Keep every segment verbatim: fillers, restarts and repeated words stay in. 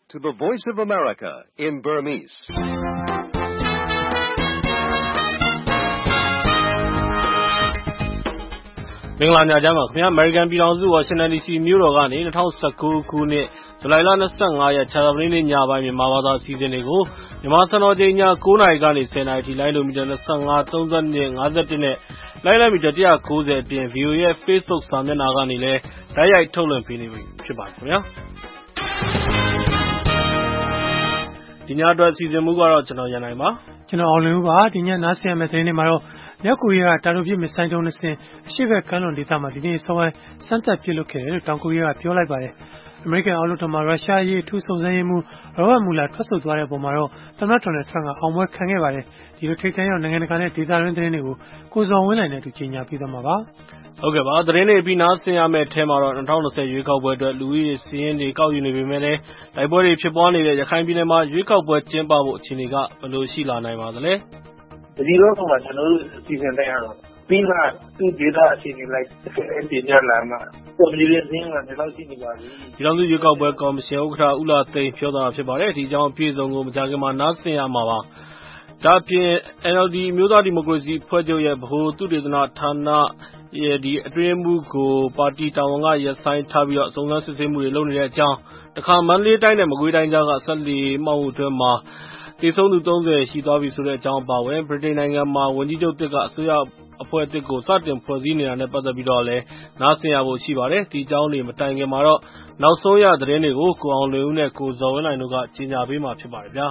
to the Voice of America in Burmese. ။မင်္ဂလာညချမ်းပါခင်ဗျာ။ American ပြည်ထောင်စု Washington ဒီ စီ မြို့တော်ကနေ၂၀၁၉ခုနှစ်ဇူလိုင်လ၂၅ရက်ကြာသပတေးနေ့ညပိုင်းမြန်မာဘာသာအစီအစဉ်တွေကိုမြန်မာစံတော်ချိန်ည၉နာရီကနေ၁၀နာရီထိလိုင်းလိုမီတာ၂၅, ၃၂, ၅၁နဲ့လိုင်းလိုင်းမီတာ၁၉၀အပြင် ဗီအိုအေရဲ့ Facebook စာမျက်နှာကနေလည်းတိုက်ရိုက်ထုတ်လွှင့်ပေးနေပြီဖြစ်ပါတယ်ခင်ဗျာ။ဒီညအတွက်စီစဉ်မှုကတော့ကျွန်တော်ရန်နိုင်ပါကျွန်တော်အောင်လင်းဦးပါဒီညနားဆင်ရမယ့်သတင်းတွေမှာတော့မြောက်ကိုရီးယားကတာတိုပစ်မစ်ဆိုင်းဒုံးနှစ်စင်းအရှေ့ဘက်ကမ်းလွန်ဒေသမှာဒီနေ့စောပိုင်းစမ်းသပ်ပစ်လွှတ်ခဲ့တယ်လို့တောင်ကိုရီးယားကပြောလိုက်ပါတယ်အမေရိကန်အောက်လွှတ်တော်မှာရုရှားရေးအထူးစုံစမ်းရေးမှူးရောဘတ်မူလာထွက်ဆိုသွားတဲ့ပုံမှာတော့သမ္မတဒေါ်နယ်ထရန့်ကအောင်ပွဲခံခဲ့ပါတယ်ဒီလိုထိပ်တန်းရောက်နိုင်ငံတကာနဲ့ဒေသတွင်းသတင်းတွေကိုကိုစော်ဝင်းနိုင်နဲ့တူကြီးညာပြီးသွားမှာပါဟုတ်ကဲ့ပါသတင်းတွေပြီးနားဆင်ရမယ့်အထက်မှာတော့၂၀၂၀ရွေးကောက်ပွဲအတွက်လူဦးရေစီးရင်တွေကောက်ယူနေပေမဲ့လည်းတိုက်ပွဲတွေဖြစ်ပွားနေတဲ့ရခိုင်ပြည်နယ်မှာရွေးကောက်ပွဲကျင်းပဖို့အခြေအနေကဘယ်လိုရှိလာနိုင်ပါသလဲဒီလိုတော့မှကျွန်တော်တို့စီစဉ်တဲ့ရတော့ပြီးမှသူ့ဒေတာအခြေအနေလိုက်ပြင်ပြလာမှာပေါ်ပြီးရင်းကနေတော့ရှိနေပါပြီဒီလိုမျိုးရွေးကောက်ပွဲကော်မရှင်ဥက္ကဋ္ဌဦးလာသိန်းပြောတာဖြစ်ပါတယ်ဒီကြောင်းအပြည့်စုံကိုမကြာခင်မှာနားဆင်ရမှာပါဒါပြင် N L D မျိုးသားဒီမိုကရေစီဖွဲ့ချုပ်ရဲ့ဗဟိုသုတေသနဌာနရဲ့ဒီအတွင်းမှုကိုပါတီတာဝန်ကရပ်ဆိုင်းထားပြီးတော့စုံစမ်းစစ်ဆေးမှုတွေလုပ်နေတဲ့အကြောင်းတခါမန္တလေးတိုင်းနဲ့မကွေးတိုင်းကြားကဆက်လီမှောက်မှုအတွင်းမှာတည်ဆုံးသူ၃၀ရှိသွားပြီဆိုတဲ့အကြောင်းပါဝင်ဗြိတိန်နိုင်ငံမှာဝန်ကြီးချုပ်တစ်ကအစိုးရအဖွဲ့အသစ်ကိုစတင်ဖွဲ့စည်းနေတာနဲ့ပတ်သက်ပြီးတော့လည်းနားဆင်ရဖို့ရှိပါတယ်ဒီအကြောင်းတွေမတိုင်ခင်မှာတော့နောက်ဆုံးရသတင်းတွေကိုကိုအောင်လွင်ဦးနဲ့ကိုဇော်ဝင်းနိုင်တို့ကကြီးညာပေးမှာဖြစ်ပါတယ်ဗျာ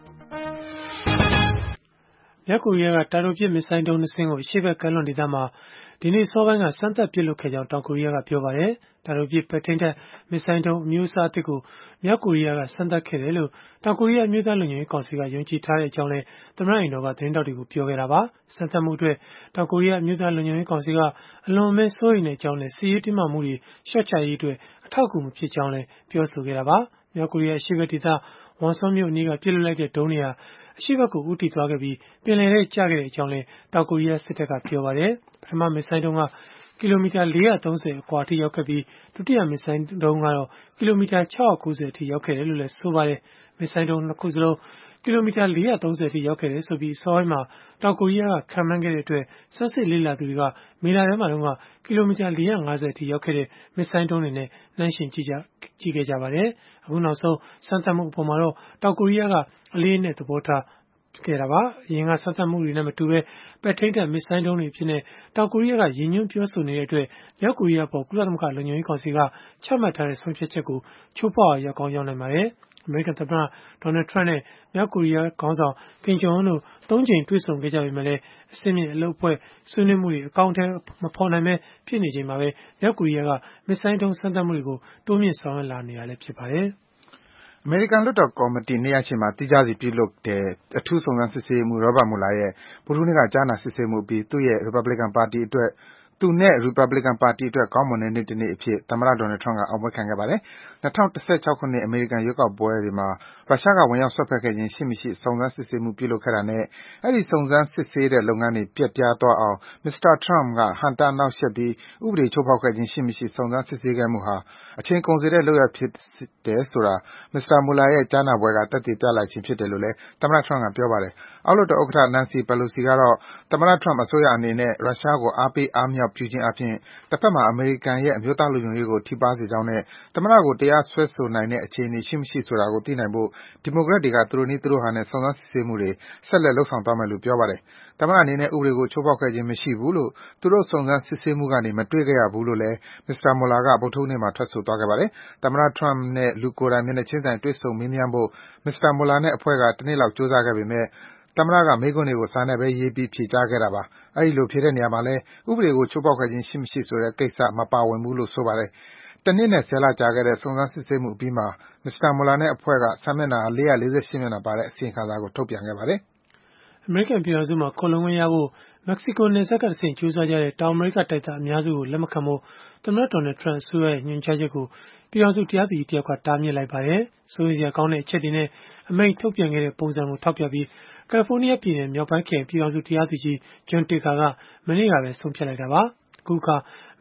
မြောက်ကိုရီးယားကတာတိုပစ်မစ်ဆိုင်းဒုံးနှစ်စင်းကိုအရှေ့ဘက်ကမ်းလွန်ဒေသမှာဒီနေ့စောပိုင်းကစမ်းသပ်ပစ်လွှတ်ခဲ့ကြောင်းတောင်ကိုရီးယားကပြောပါတယ်။တာတိုပစ်ပဲထိန်းတပ်မစ်ဆိုင်းဒုံးအမျိုးအစားအသစ်ကိုမြောက်ကိုရီးယားကစမ်းသပ်ခဲ့တယ်လို့တောင်ကိုရီးယားအမျိုးသားလုံခြုံရေးကောင်စီကယုံကြည်ထားတဲ့အကြောင်းလည်းသမ္မတအိမ်တော်ကသတင်းတောက်တွေကိုပြောခဲ့တာပါ။စမ်းသပ်မှုအတွက်တောင်ကိုရီးယားအမျိုးသားလုံခြုံရေးကောင်စီကအလွန်အမင်းစိုးရိမ်တဲ့အကြောင်းနဲ့စစ်ရေးတင်းမာမှုတွေရှော့ချရေးအတွက်အထောက်အကူမဖြစ်ကြောင်းလည်းပြောဆိုခဲ့တာပါ။မြောက်ကိုရီးယားအရှေ့ဘက်ဒေသဝန်ဆွန်မြို့အနီးကပစ်လွှတ်လိုက်တဲ့ဒုံးတွေဟာအရှိဘက်ကိုဦးတည်သွားခဲ့ပြီးပင်လယ်ထဲကျခဲ့တဲ့အကြောင်းလည်းတောင်ကိုရီးယားစစ်တပ်ကပြောပါတယ်ပထမမစ်ဆိုင်းဒုံးကကီလိုမီတာ၄၃၀အကွာအထိရောက်ခဲ့ပြီးဒုတိယမစ်ဆိုင်းဒုံးကတော့ကီလိုမီတာ၆၉၀အထိရောက်ခဲ့တယ်လို့လည်းဆိုပါတယ်မစ်ဆိုင်းဒုံးနှစ်ခုစလုံးကီလိုမီတာ၄၃၀အထိရောက်ခဲ့တယ်ဆိုပြီးအစောပိုင်းမှာတောင်ကိုရီးယားကခံမှန်းခဲ့တဲ့အတွက်စမ်းစစ်လေ့လာသူတွေကမေလထဲမှာတော့ကီလိုမီတာ၄၅၀အထိရောက်ခဲ့တဲ့မစ်ဆိုင်းဒုံးတွေနဲ့နှိုင်းယှဉ်ကြည့်ကြကြည့်ခဲ့ကြပါတယ်အခုနောက်ဆုံးစမ်းသပ်မှုအပေါ်မှာတော့တောင်ကိုရီးယားကအလေးနဲ့သဘောထားခဲ့တာပါအရင်ကစမ်းသပ်မှုတွေနဲ့မတူဘဲပဲထိန်းတပ်မစ်ဆိုင်းဒုံးတွေဖြစ်နေတောင်ကိုရီးယားကရည်ညွှန်းပြောဆိုနေတဲ့အတွက်မြောက်ကိုရီးယားပေါ်ကုလသမဂ္ဂလုံခြုံရေးကောင်စီကချမှတ်ထားတဲ့ဆုံးဖြတ်ချက်ကိုချိုးဖောက်အောင်ရောက်ကောင်းရောက်နိုင်ပါတယ်အမေရိကန်သမ္မတဒေါ်နယ်ထရန့်နဲ့မြောက်ကိုရီးယားခေါင်းဆောင်ကင်ဂျုံအွန်းတို့သုံးကြိမ်တွေ့ဆုံခဲ့ကြပေမဲ့လည်းအစင်းမြင့်အလုပ်အဖွဲ့ဆွေးနွေးမှုတွေအကောင့်ထဲမဖော်နိုင်ပဲဖြစ်နေချိန်မှာပဲမြောက်ကိုရီးယားကမစ်ဆိုင်းဒုံးစမ်းသပ်မှုတွေကိုတိုးမြင့်ဆောင်ရွက်လာနေတာလည်းဖြစ်ပါတယ်အမေရိကန်လွှတ်တော်ကော်မတီနှစ်ရပ်ရှိမှာတိကျစီပြုလုပ်တဲ့အထူးစုံစမ်းစစ်ဆေးမှုရောဘတ်မူလာရဲ့ဗုဒ္ဓဟူးနေ့ကကြားနာစစ်ဆေးမှုပြီးသူ့ရဲ့ Republican ပါတီအတွက်သူနဲ့ Republican ပါတီအတွက်ကောင်းမွန်တဲ့နေ့တစ်နေ့အဖြစ်သမ္မတဒေါ်နယ်ထရန့်ကအောင်ပွဲခံခဲ့ပါတယ်။၂၀၁၆ခုနှစ်အမေရိကန်ရွေးကောက်ပွဲတွေမှာရုရှားကဝင်ရောက်စွက်ဖက်ခဲ့ခြင်းရှိမရှိစုံစမ်းစစ်ဆေးမှုပြုလုပ်ခဲ့တာနဲ့အဲဒီစုံစမ်းစစ်ဆေးတဲ့လုပ်ငန်းတွေပျက်ပြားသွားအောင်မစ္စတာထရန့်ကဟန့်တားနှောင့်ယှက်ပြီးဥပဒေချိုးဖောက်ခဲ့ခြင်းရှိမရှိစုံစမ်းစစ်ဆေးခဲ့မှုဟာအချိန်ကုန်စေတဲ့လုပ်ရပ်ဖြစ်တယ်ဆိုတာမစ္စတာမူလာရဲ့ကြားနာပွဲကသက်သေပြလိုက်ခြင်းဖြစ်တယ်လို့လည်းသမ္မတထရန့်ကပြောပါတယ်။အောက်လွှတ်တော်ဥက္ကဋ္ဌ Nancy Pelosi ကတော့သမ္မတထရန့်အစိုးရအနေနဲ့ရုရှားကိုအားပေးအားမြှောက်ပြုခြင်းအားဖြင့်တစ်ဖက်မှာအမေရိကန်ရဲ့အမျိုးသားလုံခြုံရေးကိုထိပါးစေကြောင်းနဲ့သမ္မတကိုတရားစွဲဆိုနိုင်တဲ့အခြေအနေရှိမရှိဆိုတာကိုသိနိုင်ဖို့ဒီမိုကရက်တွေကသူတို့နည်းသူတို့ဟန်နဲ့စုံစမ်းစစ်ဆေးမှုတွေဆက်လက်လုပ်ဆောင်သွားမယ်လို့ပြောပါတယ်။သမ္မတအနေနဲ့ဥပဒေကိုချိုးဖောက်ခဲ့ခြင်းမရှိဘူးလို့သူတို့စုံစမ်းစစ်ဆေးမှုကနေမတွေ့ခဲ့ရဘူးလို့လည်းမစ္စတာမူလာကဗုဒ္ဓဟူးနေ့မှာထွက်ဆိုသွားခဲ့ပါတယ်။သမ္မတထရန့်နဲ့လူကိုယ်တိုင်မျက်နှာချင်းဆိုင်တွေ့ဆုံမေးမြန်းဖို့မစ္စတာမူလာနဲ့အဖွဲ့ကတစ်နေ့လောက်ကြိုးစားခဲ့ပေမဲ့သမ္မတကမေးခွန်းတွေကိုစာနဲ့ပဲရေးပြီးဖြေကြားခဲ့တာပါ။အဲဒီလိုဖြေတဲ့နေရာမှာလည်းဥပဒေကိုချိုးဖောက်ခဲ့ခြင်းရှိမရှိဆိုတဲ့ကိစ္စမပါဝင်ဘူးလို့ဆိုပါတယ်။တစ်နှစ်နဲ့ဆယ်လကြာခဲ့တဲ့စုံစမ်းစစ်ဆေးမှုအပြီးမှာမစ္စတာမူလာနဲ့အဖွဲ့ကစာမျက်နှာ၄၄၈မျက်နှာပါတဲ့အစီရင်ခံစာကိုထုတ်ပြန်ခဲ့ပါတယ်။အမေရိကန်ပြည်ထောင်စုမှာခိုလှုံခွင့်ရဖို့မက္ကဆီကိုနယ်စပ်ကတဆင့်ကြိုးစားကြတဲ့တောင်အမေရိကတိုက်သားအများစုကိုလက်မခံဖို့သမ္မတဒေါ်နယ်ထရန့်အစိုးရရဲ့ညွှန်ကြားချက်ကိုပြည်ထောင်စုတရားသူကြီးတယောက်ကတားမြစ်လိုက်ပါတယ်။စိုးရိမ်စရာကောင်းတဲ့အချက်တွေနဲ့အမိန့်ထုတ်ပြန်ခဲ့တဲ့ပုံစံကိုထောက်ပြပြီးကယ်လီဖိုးနီးယားပြည်နယ်မြောက်ပိုင်းခရိုင်ပြည်ထောင်စုတရားသူကြီး John Ticker ကမနေ့ကပဲဆုံးဖြတ်လိုက်တာပါ။အခုအခါမ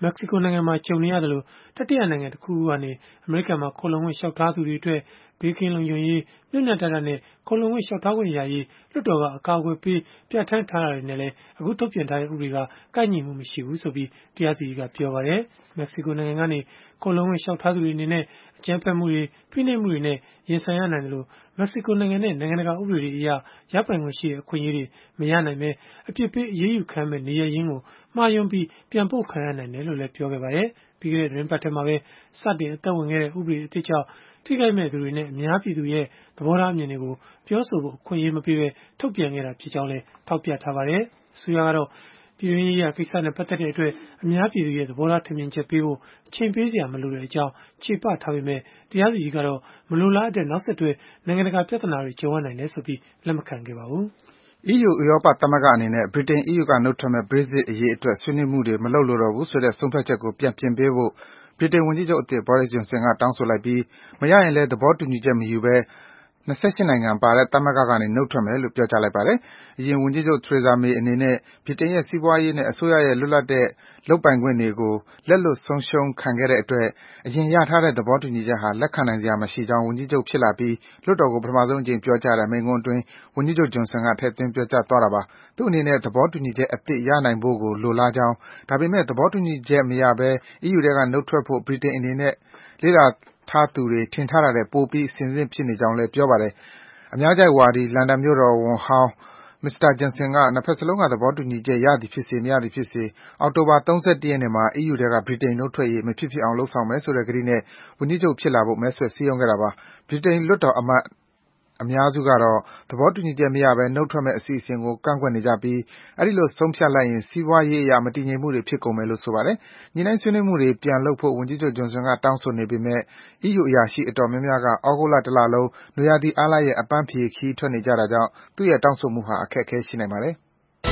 မက္ကဆီကိုနိုင်ငံမှာကြုံနေရတယ်လို့တတိယနိုင်ငံတစ်ခုကနေအမေရိကန်မှာခိုလုံဝင်လျှောက်ထားသူတွေအတွက်ဘေးကင်းလုံခြုံရေးညှိနှံတာနဲ့ခိုလုံဝင်လျှောက်ထားခွင့်ရရေးလွှတ်တော်ကအကာအကွယ်ပေးပြဋ္ဌာန်းထားတာတွေနဲ့လည်းအခုထုတ်ပြန်ထားတဲ့ဥပဒေကကိုက်ညီမှုမရှိဘူးဆိုပြီးတရားစီရင်ကပြောပါတယ်မက္ကဆီကိုနိုင်ငံကနေခိုလုံဝင်လျှောက်ထားသူတွေအနေနဲ့အကြမ်းဖက်မှုတွေဖိနှိပ်မှုတွေနဲ့ရင်ဆိုင်ရနိုင်တယ်လို့မက္ကဆီကိုနိုင်ငံနဲ့နိုင်ငံတကာဥပဒေတွေအရရပိုင်ခွင့်ရှိတဲ့အခွင့်အရေးတွေမရနိုင်ပဲအပြစ်ပေးအရေးယူခံမဲ့နေရရင်းကိုမှားယွင်းပြီးပြန်ပို့ခံရနိုင်တယ်လို့လည်းပြောခဲ့ပါတယ်ပြီးခဲ့တဲ့သတင်းပတ်ထဲမှာပဲစတင်အသက်ဝင်ခဲ့တဲ့ဥပဒေအသစ်ကြောင့်ထိခိုက်မဲ့သူတွေနဲ့အများပြည်သူရဲ့သဘောထားအမြင်တွေကိုပြောဆိုဖို့အခွင့်အရေးမပေးဘဲထုတ်ပြန်ခဲ့တာဖြစ်ကြောင်းလည်းထောက်ပြထားပါတယ်။ဆိုရကတော့ပြည်တွင်းရေးရာကိစ္စနဲ့ပတ်သက်တဲ့အတွက်အများပြည်သူရဲ့သဘောထားထင်မြင်ချက်ပေးဖို့အချိန်ပေးစရာမလိုတဲ့အကြောင်းခြေပထားပေမဲ့တရားသူကြီးကတော့မလိုလားတဲ့နောက်ဆက်တွဲနိုင်ငံတကာပြဿနာတွေကြုံရနိုင်တယ်ဆိုပြီးလက်မခံခဲ့ပါဘူး။ E U ဥရောပသမဂ္ဂအနေနဲ့ဗြိတိန် E U ကနုတ်ထွက်မဲ့ Brexit အရေးအတွက်ဆွေးနွေးမှုတွေမလုပ်လိုတော့ဘူးဆိုတဲ့ဆုံးဖြတ်ချက်ကိုပြန်ပြင်ပေးဖို့ဗြိတိန်ဝန်ကြီးချုပ်အသစ် Boris Johnson ကတောင်းဆိုလိုက်ပြီးမရရင်လည်းသဘောတူညီချက်မယူဘဲ၂၈နိုင်ငံပါတဲ့သမဂ္ဂကနေနုတ်ထွက်မယ်လို့ပြောကြားလိုက်ပါတယ်။အရင်ဝန်ကြီးချုပ် Theresa May အနေနဲ့ဗြိတိန်ရဲ့စီးပွားရေးနဲ့အစိုးရရဲ့လွတ်လပ်တဲ့လုပ်ပိုင်ခွင့်တွေကိုလက်လွတ်ဆုံးရှုံးခံခဲ့တဲ့အတွက်အရင်ရထားတဲ့သဘောတူညီချက်ဟာလက်ခံနိုင်စရာမရှိကြောင်းဝန်ကြီးချုပ်ဖြစ်လာပြီးလွှတ်တော်ကိုပထမဆုံးအကြိမ်ပြောကြားတဲ့မိန့်ခွန်းအတွင်းဝန်ကြီးချုပ် Johnson ကထည့်သွင်းပြောကြားသွားတာပါ။သူ့အနေနဲ့သဘောတူညီချက်အသစ်ရနိုင်ဖို့ကိုလိုလားကြောင်းဒါပေမဲ့သဘောတူညီချက်မရဘဲ E U ထဲကနုတ်ထွက်ဖို့ဗြိတိန်အနေနဲ့လေ့လာထားသူတွေထင်ထားတာထက်ပိုပြီးအဆင်သင့်ဖြစ်နေကြောင်းလည်းပြောပါတယ်။အများကြိုက်ဝါဒီလန်ဒန်မြို့တော်ဝန်ဟောင်း Mr. Johnson ကနှစ်ဘက်စလုံးကသဘောတူညီချက်ရသည်ဖြစ်စေမရသည်ဖြစ်စေအောက်တိုဘာလ၃၁ရက်နေ့မှာ E U ထဲကဗြိတိန်နုတ်ထွက်ရေးမဖြစ်ဖြစ်အောင်လုပ်ဆောင်မယ်ဆိုတဲ့ကတိနဲ့ဝန်ကြီးချုပ်ဖြစ်လာဖို့မဲဆွယ်စည်းရုံးခဲ့တာပါ။ဗြိတိန်လွှတ်တော်အမတ်အများစုကတော့သဘောတူညီချက်မရဘဲနုတ်ထွက်မယ့်အစီအစဉ်ကိုကန့်ကွက်နေကြပြီးအဲဒီလိုဆုံးဖြတ်လိုက်ရင်စီးပွားရေးအရမတည်ငြိမ်မှုတွေဖြစ်ကုန်မယ်လို့ဆိုပါတယ်။ညှိနှိုင်းဆွေးနွေးမှုတွေပြန်လုပ်ဖို့ဝန်ကြီးချုပ် Johnson ကတောင်းဆိုနေပေမဲ့ E U အရာရှိအတော်များများကသြဂုတ်လတလလုံးနွေရာသီအားလပ်ရက်အပန်းဖြေခရီးထွက်နေကြတာကြောင့်သူ့ရဲ့တောင်းဆိုမှုဟာအခက်အခဲရှိနိုင်ပါတယ်။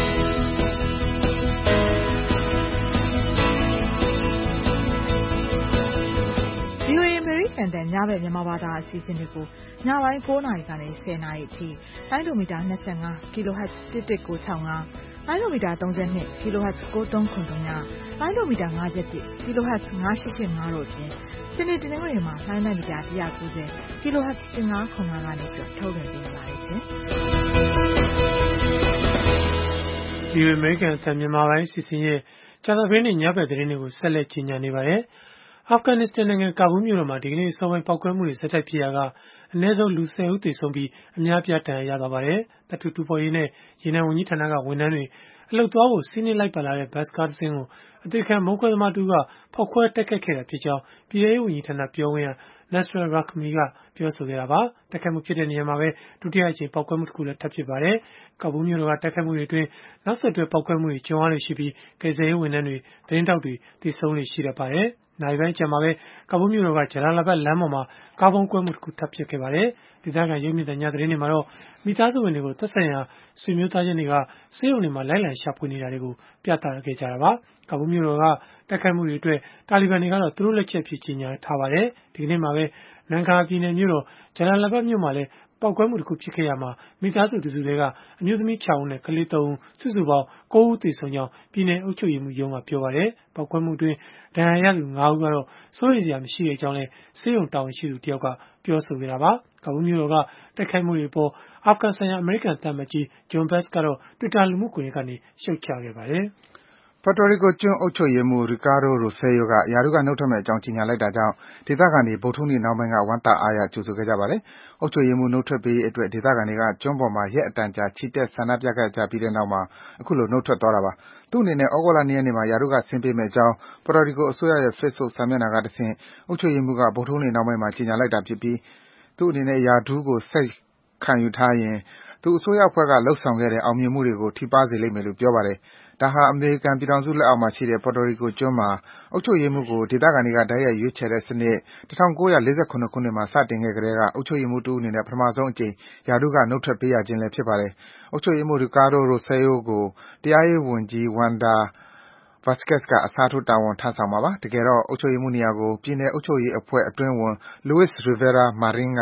V O A အမေရိကန်တန်ညဘက်မြန်မာဘာသာအစီအစဉ်တွေကိုညပိုင်း၉နာရီကနေ၁၀နာရီအထိလိုင်းဒိုမီတာ၂၅ kHz တစ်တစ်ကို၆၅လိုင်းဒိုမီတာ၃၂ kHz ကို၃ခု၃ညလိုင်းဒိုမီတာ၅၁ kHz ၅၈၈၅တို့အပြင်စနေတနင်္ဂနွေမှာလိုင်းဒိုမီတာ၁၉၀ kHz ၁၅ခု၅ကနေပြီးထုတ်လွှင့်ပေးပါရစေ။ V O A အမေရိကန်တန်မြန်မာပိုင်းအစီအစဉ်ရဲ့ကြာသပတေးနေ့ညဘက်သတင်းတွေကိုဆက်လက်ကြီးညာနေပါတယ်။အာဖဂန်နစ္စတန်နိုင်ငံကာဘူးမြို့တော်မှာဒီကနေ့အစောပိုင်းပောက်ကွဲမှုတွေဆက်တိုက်ဖြစ်ရာကအနည်းဆုံးလူ၁၀ဦးသေဆုံးပြီးအများပြားဒဏ်ရာရသွားပါတယ်။တပ်ထုတူဖော်ရေးနဲ့ရေနံဝန်ကြီးဌာနကဝန်ထမ်းတွေအလုပ်သွားဖို့စီးနင်းလိုက်ပါလာတဲ့ဘတ်စ်ကားတစ်စင်းကိုအသေးခံမုန်းခွဲသမားတူကဖောက်ခွဲတိုက်ခိုက်ခဲ့တာဖြစ်ကြောင်းပြည်ထောင်ရေးဝန်ကြီးဌာနပြောခွင့်ရ Nasser Rakhmi ကပြောဆိုခဲ့တာပါ။တိုက်ခိုက်မှုဖြစ်တဲ့နေရာမှာပဲဒုတိယအကြိမ်ပောက်ကွဲမှုတစ်ခုလည်းထပ်ဖြစ်ပါတယ်။ကာဘူးမြို့တော်ကတိုက်ခိုက်မှုတွေအတွင်းနောက်ဆက်တွဲပောက်ကွဲမှုတွေကြုံရလို့ရှိပြီးကယ်ဆယ်ရေးဝန်ထမ်းတွေသတင်းတောက်တွေသေဆုံးလို့ရှိတတ်ပါတယ်။နိုင်ပိုင်းကျမှပဲကာဘူးမြို့တော်ကဂျလာလာဘတ်လမ်းပေါ်မှာကားပုံကွဲမှုတစ်ခုထပ်ဖြစ်ခဲ့ပါတယ်။ဒေသခံရုပ်မြင်သံကြားသတင်းတွေမှာတော့မိသားစုဝင်တွေကိုသက်ဆိုင်ရာဆွေမျိုးသားချင်းတွေကစေယုံတွေမှာလိုက်လံရှာဖွေနေတာတွေကိုပြသခဲ့ကြတာပါ။ကာဘူးမြို့တော်ကတိုက်ခိုက်မှုတွေအတွက်တာလီဘန်တွေကတော့သူတို့လက်ချက်ဖြစ်ကြေညာထားပါတယ်။ဒီကနေ့မှာပဲနန်ကာပြည်နယ်မြို့တော်ဂျလာလာဘတ်မြို့မှာလည်းပောက်ကွဲမှုတစ်ခုဖြစ်ခဲ့ရမှာမိသားစုတစုတွေကအမျိုးသမီး၆ဦးနဲ့ကလေး၃ဦးစုစုပေါင်း၉ဦးသေဆုံးကြောင်းပြည်내အုပ်ချုပ်ရေးမှူးရုံးကပြောပါတယ်။ပောက်ကွဲမှုအတွင်းဒဏ်ရာရသူ၅ဦးကတော့စိုးရိမ်စရာမရှိတဲ့အကြောင်းလည်းစေယုံတာဝန်ရှိသူတယောက်ကပြောဆိုခဲ့တာပါ။ကာဘူးမြို့တော်ကတိုက်ခိုက်မှုတွေပေါ်အာဖဂန်ဆိုင်ရာအမေရိကန်သံအမတ်ကြီး John Bass ကတော့ Twitter လူမှုကွန်ရက်ကနေရှုတ်ချခဲ့ပါတယ်။ Puerto Rico ကျွန်းအုပ်ချုပ်ရေးမှူး Ricardo Rosselló ကရာထူးကနုတ်ထွက်မယ့်အကြောင်းကြေညာလိုက်တာကြောင့်ဒေသခံတွေဗုဒ္ဓဟူးနေ့နှောင်းပိုင်းကဝမ်းသာအားရကြိုဆိုခဲ့ကြပါတယ်။အုပ်ချုပ်ရေးမှူးနုတ်ထွက်ပေးရေးအတွက်ဒေသခံတွေကကျွန်းပေါ်မှာရက်အတန်ကြာချီတက်ဆန္ဒပြခဲ့ကြပြီးတဲ့နောက်မှာအခုလိုနုတ်ထွက်သွားတာပါ။သူ့အနေနဲ့သြဂုတ်လ၂ရက်နေ့မှာရာထူးကဆင်းပေးမယ့်အကြောင်း Puerto Rico အစိုးရရဲ့ Facebook စာမျက်နှာကတဆင့်အုပ်ချုပ်ရေးမှူးကဗုဒ္ဓဟူးနေ့နှောင်းပိုင်းမှာကြေညာလိုက်တာဖြစ်ပြီးသူ့အနေနဲ့ရာထူးကိုဆက်ခံယူထားရင်သူ့အစိုးရအဖွဲ့ကလုပ်ဆောင်ခဲ့တဲ့အောင်မြင်မှုတွေကိုထိပါးစေလိမ့်မယ်လို့ပြောပါတယ်။ဒါဟာအမေရိကန်ပြည်ထောင်စုလက်အောက်မှာရှိတဲ့ Puerto Rico ကျွန်းမှာအုပ်ချုပ်ရေးမှူးကိုဒေသခံတွေကတိုက်ရိုက်ရွေးချယ်တဲ့စနစ်၁၉၄၇ခုနှစ်မှာစတင်ခဲ့ကတည်းကအုပ်ချုပ်ရေးမှူးတဦးအနေနဲ့ပထမဆုံးအကြိမ်ရာထူးကနုတ်ထွက်ပေးရခြင်းလည်းဖြစ်ပါတယ်။အုပ်ချုပ်ရေးမှူး Ricardo Rosselló ကိုတရားရေးဝန်ကြီး Wanda Vazquez ကအစားထိုးတာဝန်ထမ်းဆောင်မှာပါ။တကယ်တော့အုပ်ချုပ်ရေးမှူးနေရာကိုပြည်내အုပ်ချုပ်ရေးအဖွဲ့အတွင်းဝန် Luis Rivera Marin က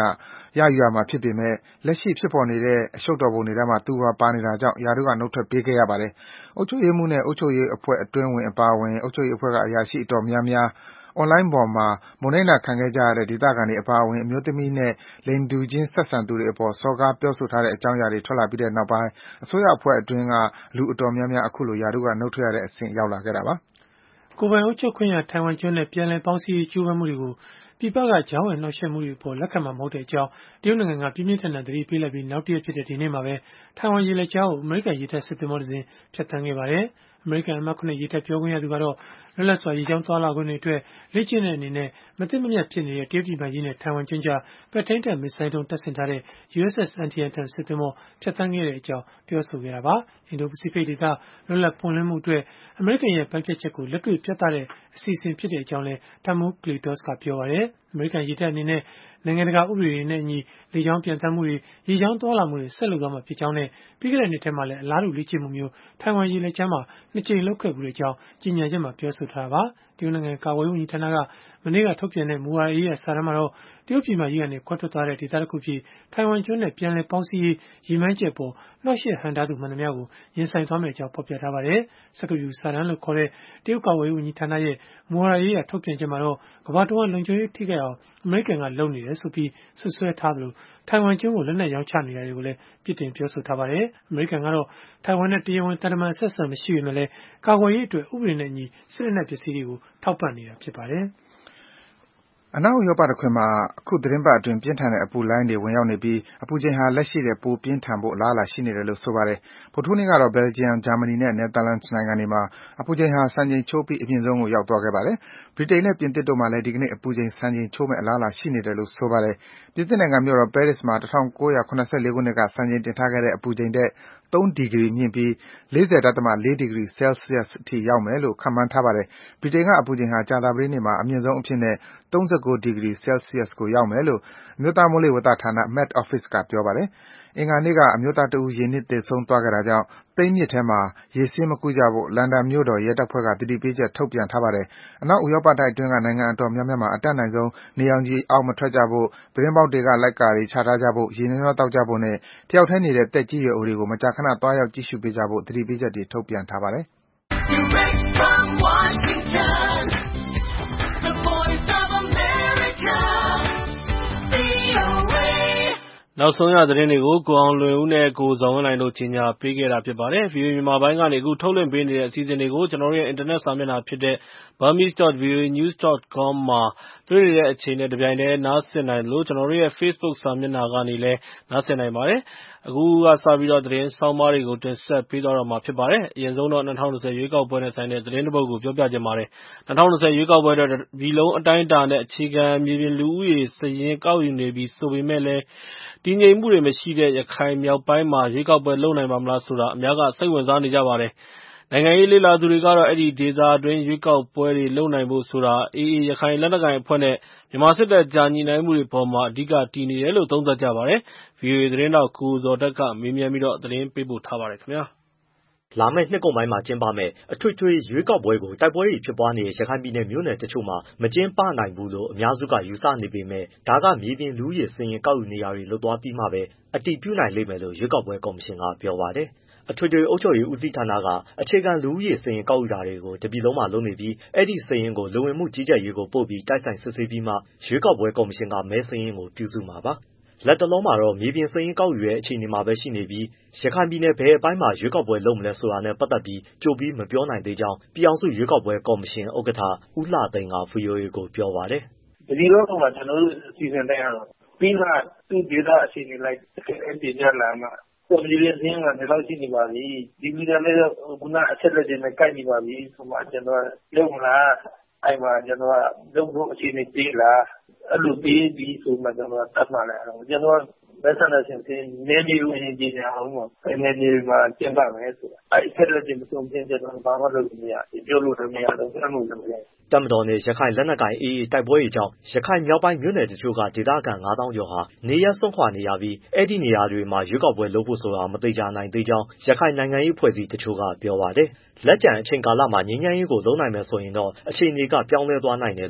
ရယူရမှာဖြစ်ပေမဲ့လက်ရှိဖြစ်ပေါ်နေတဲ့အရှုပ်တော်ပုံတွေထဲမှာသူပါပါနေတာကြောင့်ရာထူးကနှုတ်ထွက်ပေးခဲ့ရပါတယ်။အုပ်ချုပ်ရေးမှူးနဲ့အုပ်ချုပ်ရေးအဖွဲ့အတွင်းဝင်အပါအဝင်အုပ်ချုပ်ရေးအဖွဲ့ကအရာရှိအတော်များများအွန်လိုင်းပေါ်မှာမုန်းနှိမ်းတာခံခဲ့ကြရတဲ့ဒေသခံတွေအပါအဝင်အမျိုးသမီးနဲ့လိင်တူချင်းဆက်ဆံသူတွေအပေါ်စော်ကားပြောဆိုထားတဲ့အကြောင်းအရာတွေထွက်လာပြီးတဲ့နောက်ပိုင်းအစိုးရအဖွဲ့အတွင်းကလူအတော်များများအခုလိုရာထူးကနှုတ်ထွက်ရတဲ့အဆင့်ရောက်လာခဲ့တာပါ။ကိုယ်ပိုင်အုပ်ချုပ်ခွင့်ရထိုင်ဝမ်ကျွန်းနဲ့ပြန်လည်ပေါင်းစည်းရေးကြိုးပမ်းမှုတွေကိုပြည်ပကကြားဝင်နှောက်ယှက်မှုတွေအပေါ်လက်ခံမှာမဟုတ်တဲ့အကြောင်းတရုတ်နိုင်ငံကပြင်းပြင်းထန်ထန်သတိပေးလိုက်ပြီးနောက်တရက်ဖြစ်တဲ့ဒီနေ့မှာပဲထိုင်ဝမ်ရေလက်ကြားကိုအမေရိကန်ရေတပ်စစ်သင်္ဘောတစ်စင်းဖြတ်သန်းခဲ့ပါတယ်။အမေရိကန်အမှတ်၇ရေတပ်ပြောခွင့်ရသူကတော့လွတ်လပ်စွာရေကြောင်းသွားလာခွင့်တွေအတွက်လေ့ကျင့်တဲ့အနေနဲ့မသိမမြတ်ဖြစ်နေတဲ့တရုတ်ပြည်ပိုင်ကြီးနဲ့ထိုင်ဝမ်ကျွန်းကြားပဲ့ထိန်းတပ်မစ်ဇိုင်းဒုံးတပ်ဆင်ထားတဲ့ ယူအက်စ်အက်စ် Antietam စစ်သင်္ဘောဖြတ်သန်းခဲ့တဲ့အကြောင်းပြောဆိုခဲ့တာပါ။အင်ဒိုပစိဖိတ်ဒေသလွတ်လပ်ပွင့်လင်းမှုအတွက်အမေရိကန်ရဲ့ပိုင်းဖြတ်ချက်ကိုလက်တွေ့ပြသတဲ့အစီအစဉ်ဖြစ်တဲ့အကြောင်းလည်းတပ်မှူး Cletus ကပြောပါတယ်။အမေရိကန်ရေတပ်အနေနဲ့နိုင်ငံတကာဥပဒေတွေနဲ့အညီလေကြောင်းပြန်တမ်းမှုတွေရေကြောင်းသွားလာမှုတွေဆက်လုပ်သွားမှာဖြစ်ကြောင်းနဲ့ပြီးခဲ့တဲ့နှစ်ထဲမှာလည်းအလားတူလေ့ကျင့်မှုမျိုးထိုင်ဝမ်ရေလက်ကြားမှာနှစ်ကြိမ်လုပ်ခဲ့မှုကြောင်းကြေညာချက်မှာပြောဆိုထားတာပါ။တရုတ်နိုင်ငံကာကွယ်ရေးဝန်ကြီးဌာနကမနေ့ကထုတ်ပြန်တဲ့မူဝါဒရေးရာစာတမ်းမှာတော့တရုတ်ပြည်မကြီးကနေခွဲထွက်သွားတဲ့ဒေသတစ်ခုဖြစ်ထိုင်ဝမ်ကျွန်းနဲ့ပြန်လည်ပေါင်းစည်းရေးရည်မှန်းချက်ပေါ်နှောက်ယှက်ဟန့်တားသူမှန်သမျှကိုရင်ဆိုင်သွားမယ့်အကြောင်းဖော်ပြထားပါတယ်။စက္ကန့်စာတမ်းလို့ခေါ်တဲ့တရုတ်ကာကွယ်ရေးဝန်ကြီးဌာနရဲ့မူဝါဒရေးရာထုတ်ပြန်ချက်မှာတော့ကမ္ဘာတော်လုံခြုံရေးထိခိုက်အောင်အမေရိကန်ကလုပ်နေတယ်ဆိုပြီးဆွဆွဲထားသလိုထိုင်ဝမ်ကျွန်းကိုလက်နက်ရောင်းချနေတာတွေကိုလည်းပြစ်တင်ပြောဆိုထားပါတယ်။အမေရိကန်ကတော့ထိုင်ဝမ်နဲ့တရားဝင်တန်တမာဆက်ဆံမရှိပေမဲ့လည်းကာကွယ်ရေးအတွက်ဥပဒေနဲ့အညီစစ်လက်နက်ပစ္စည်းတွေကိုထောက်ပံ့နေတာဖြစ်ပါတယ်။အနောက်ဥရောပတခွင်မှာအခုသတင်းပတ်အတွင်းပြင်းထန်တဲ့အပူလှိုင်းတွေဝင်ရောက်နေပြီးအပူချိန်ဟာလက်ရှိတဲ့ပိုပြင်းထန်ဖို့အလားအလာရှိနေတယ်လို့ဆိုပါတယ်။ဗုဒ္ဓဟူးနေ့ကတော့ Belgium, Germany နဲ့ Netherlands နိုင်ငံတွေမှာအပူချိန်ဟာစံချိန်ချိုးပြီးအမြင့်ဆုံးကိုရောက်သွားခဲ့ပါတယ်။ဗြိတိန်နဲ့ပြင်သစ်တို့မှာလည်းဒီကနေ့အပူချိန်စံချိန်ချိုးမယ့်အလားအလာရှိနေတယ်လို့ဆိုပါတယ်။ပြင်သစ်နိုင်ငံမြို့တော် Paris မှာ၁၉၇၄ခုနှစ်ကစံချိန်တင်ထားခဲ့တဲ့အပူချိန်ထက်သုံးဒီဂရီမြင့်ပြီး ၄၀.၄ ဒီဂရီ Celsius အထိရောက်မယ်လို့ခန့်မှန်းထားပါတယ်။ဗြိတိန်ကအပူချိန်ဟာကြာသပတေးနေ့မှာအမြင့်ဆုံးအဖြစ်နဲ့၃၉ဒီဂရီ Celsius ကိုရောက်မယ်လို့အမျိုးသားမိုးလေဝသဌာန Met Office ကပြောပါတယ်။အင်္ဂါနေ့ကအမျိုးသားတဦးရေနစ်သေဆုံးသွားခဲ့တာကြောင့်သိမ်းမြစ်ထဲမှာရေဆေးမကူးကြဖို့လန်ဒန်မြို့တော်ရဲတပ်ဖွဲ့ကသတိပေးချက်ထုတ်ပြန်ထားပါတယ်။အနောက်ဥရောပတိုက်အတွင်းကနိုင်ငံအတော်များများမှာအတတ်နိုင်ဆုံးနေရောင်ခြည်အောက်မထွက်ကြဖို့၊ပြတင်းပေါက်တွေကလိုက်ကာတွေချထားကြဖို့၊ရေများများသောက်ကြဖို့နဲ့တယောက်တည်းနေတဲ့သက်ကြီးရွယ်အိုတွေကိုမကြာခဏသွားရောက်ကြည့်ရှုပေးကြဖို့သတိပေးချက်တွေထုတ်ပြန်ထားပါတယ်နောက်ဆုံးရသတင်းတွေကိုကိုအောင်လွင်ဦးနဲ့ကိုဇော်ဝင်းနိုင်တို့ကြီးညာပေးခဲ့တာဖြစ်ပါတယ်။ ဗီအိုအေမြန်မာပိုင်းကနေအခုထုတ်လွှင့်ပေးနေတဲ့အစီအစဉ်တွေကိုကျွန်တော်တို့ရဲ့အင်တာနက်စာမျက်နှာဖြစ်တဲ့ burmese dot v o a news dot com မှာတွေ့နေတဲ့အချိန်နဲ့တပြိုင်တည်းနားဆင်နိုင်လို့ကျွန်တော်တို့ရဲ့ Facebook စာမျက်နှာကနေလည်းနားဆင်နိုင်ပါတယ်။အခုကစပြီးတော့သတင်းဆောင်းပါးတွေကိုတင်ဆက်ပေးသွားတော့မှာဖြစ်ပါတယ်။အရင်ဆုံးတော့၂၀၂၀ရွေးကောက်ပွဲနဲ့ဆိုင်တဲ့သတင်းတစ်ပုဒ်ကိုပြောပြခြင်းပါတယ်။၂၀၂၀ရွေးကောက်ပွဲအတွက်ဒီလုံးအတိုင်းအတာနဲ့အခြေခံမြေပြင်လူဦးရေစည်ရင်းကောက်ယူနေပြီးဆိုပေမဲ့လည်းတည်ငြိမ်မှုတွေမရှိတဲ့ရခိုင်မြောက်ပိုင်းမှာရွေးကောက်ပွဲလုပ်နိုင်ပါမလားဆိုတာအများကစိတ်ဝင်စားနေကြပါတယ်။နိုင်ငံရေးလေ့လာသူတွေကတော့အဲ့ဒီဒေသအတွင်းရွေးကောက်ပွဲတွေလုပ်နိုင်ဖို့ဆိုတာအေးအေးရခိုင်လက်နက်ကိုင်အဖွဲ့နဲ့မြန်မာစစ်တပ်ကြားညှိနှိုင်းမှုတွေပေါ်မှာအဓိကတည်နေတယ်လို့သုံးသပ်ကြပါတယ်။ ဗီအိုအေသတင်းတောက်ကိုဇော်တက်ကမေးမြန်းပြီးတော့သတင်းပေးပို့ထားပါတယ်ခင်ဗျာ။လာမယ့်နှစ်ကုန်ပိုင်းမှာကျင်းပမယ့်အထွေထွေရွေးကောက်ပွဲကိုတိုက်ပွဲတွေဖြစ်ပွားနေတဲ့ရခိုင်ပြည်နယ်မြို့နယ်တချို့မှာမကျင်းပနိုင်ဘူးလို့အများစုကယူဆနေပေမဲ့ဒါကမြေပြင်လူဦးရေစာရင်းကောက်ယူနေရတွေလွတ်သွားပြီးမှပဲအတည်ပြုနိုင်လိမ့်မယ်လို့ရွေးကောက်ပွဲကော်မရှင်ကပြောပါတယ်။အထွေထွေအုပ်ချုပ်ရေးဦးစီးဌာနကအခြေခံလူဦးရေစာရင်းကောက်ယူတာတွေကိုတပြည်လုံးမှာလုပ်နေပြီးအဲ့ဒီစာရင်းကိုလူဝင်မှုကြီးကြပ်ရေးကိုပို့ပြီးတိုက်ဆိုင်စစ်ဆေးပြီးမှရွေးကောက်ပွဲကော်မရှင်ကမဲစာရင်းကိုပြုစုမှာပါ။လက်တလုံးမှာတော့မြေပြင်စာရင်းကောက်ယူတဲ့အခြေအနေမှာပဲရှိနေပြီးရခိုင်ပြည်နယ်ဘယ်အပိုင်းမှာရွေးကောက်ပွဲလုပ်မလဲဆိုတာနဲ့ပတ်သက်ပြီးကြိုပြီးမပြောနိုင်သေးကြောင်းပြည်အောင်စုရွေးကောက်ပွဲကော်မရှင်ဥက္ကဋ္ဌဦးလှသိန်းက ဗွီအိုအေကိုပြောပါတယ်။ဒီလိုတော့မှကျွန်တော်တို့စီစဉ်တဲ့အားတော့ပြီးမှသူ့ဒေသအခြေအနေလိုက်အဲ့ဒီညလာမှာပေါ်ပြည်ရင်းကနေတော့ရှိနေပါပြီဒီပြည်နယ်လည်းခုနအချက်လက်တွေနဲ့ကိုက်နေပါပြီဆိုမှကျွန်တော်လုံလားအဲ့မှာကျွန်တော်လုံဖို့အခြေအနေပေးလားအဲ့လိုပေးပြီးဆိုမှကျွန်တော်တတ်မှလည်းကျွန်တော်လက်ဆန္ဒရှင်စင်းနေပြည်တော်ရင်ကြီးညာအောင်ပေါ့အဲ့နေပြည်မှာကျင်းပမယ်ဆိုတာအဲ့အချက်လက်တွေမစုံပြင်းကျွန်တော်ဘာမှလုပ်လို့မရပြောလို့လည်းမရတော့အဲ့လိုလည်းမရတပ်မတော်နဲ့ရခိုင်လက်နက်ကိုင်အေးအေးတိုက်ပွဲတွေကြောင့်ရခိုင်မြောက်ပိုင်းမြို့နယ်တချို့ကဒေသခံငါးသောင်းကျော်ဟာနေရပ်စွန့်ခွာနေရပြီးအဲ့ဒီနေရာတွေမှာရွေးကောက်ပွဲလုပ်ဖို့ဆိုတာမသိကြနိုင်သေးကြောင်းရခိုင်နိုင်ငံရေးအဖွဲ့အစည်းတချို့ကပြောပါတယ်။လက်ကျန်အချိန်ကာလမှာငြိမ်းချမ်းရေးကိုလုပ်နိုင်မယ်ဆိုရင်တော့အခြေအနေကပြောင်းလဲသွားနိုင်တယ်လို့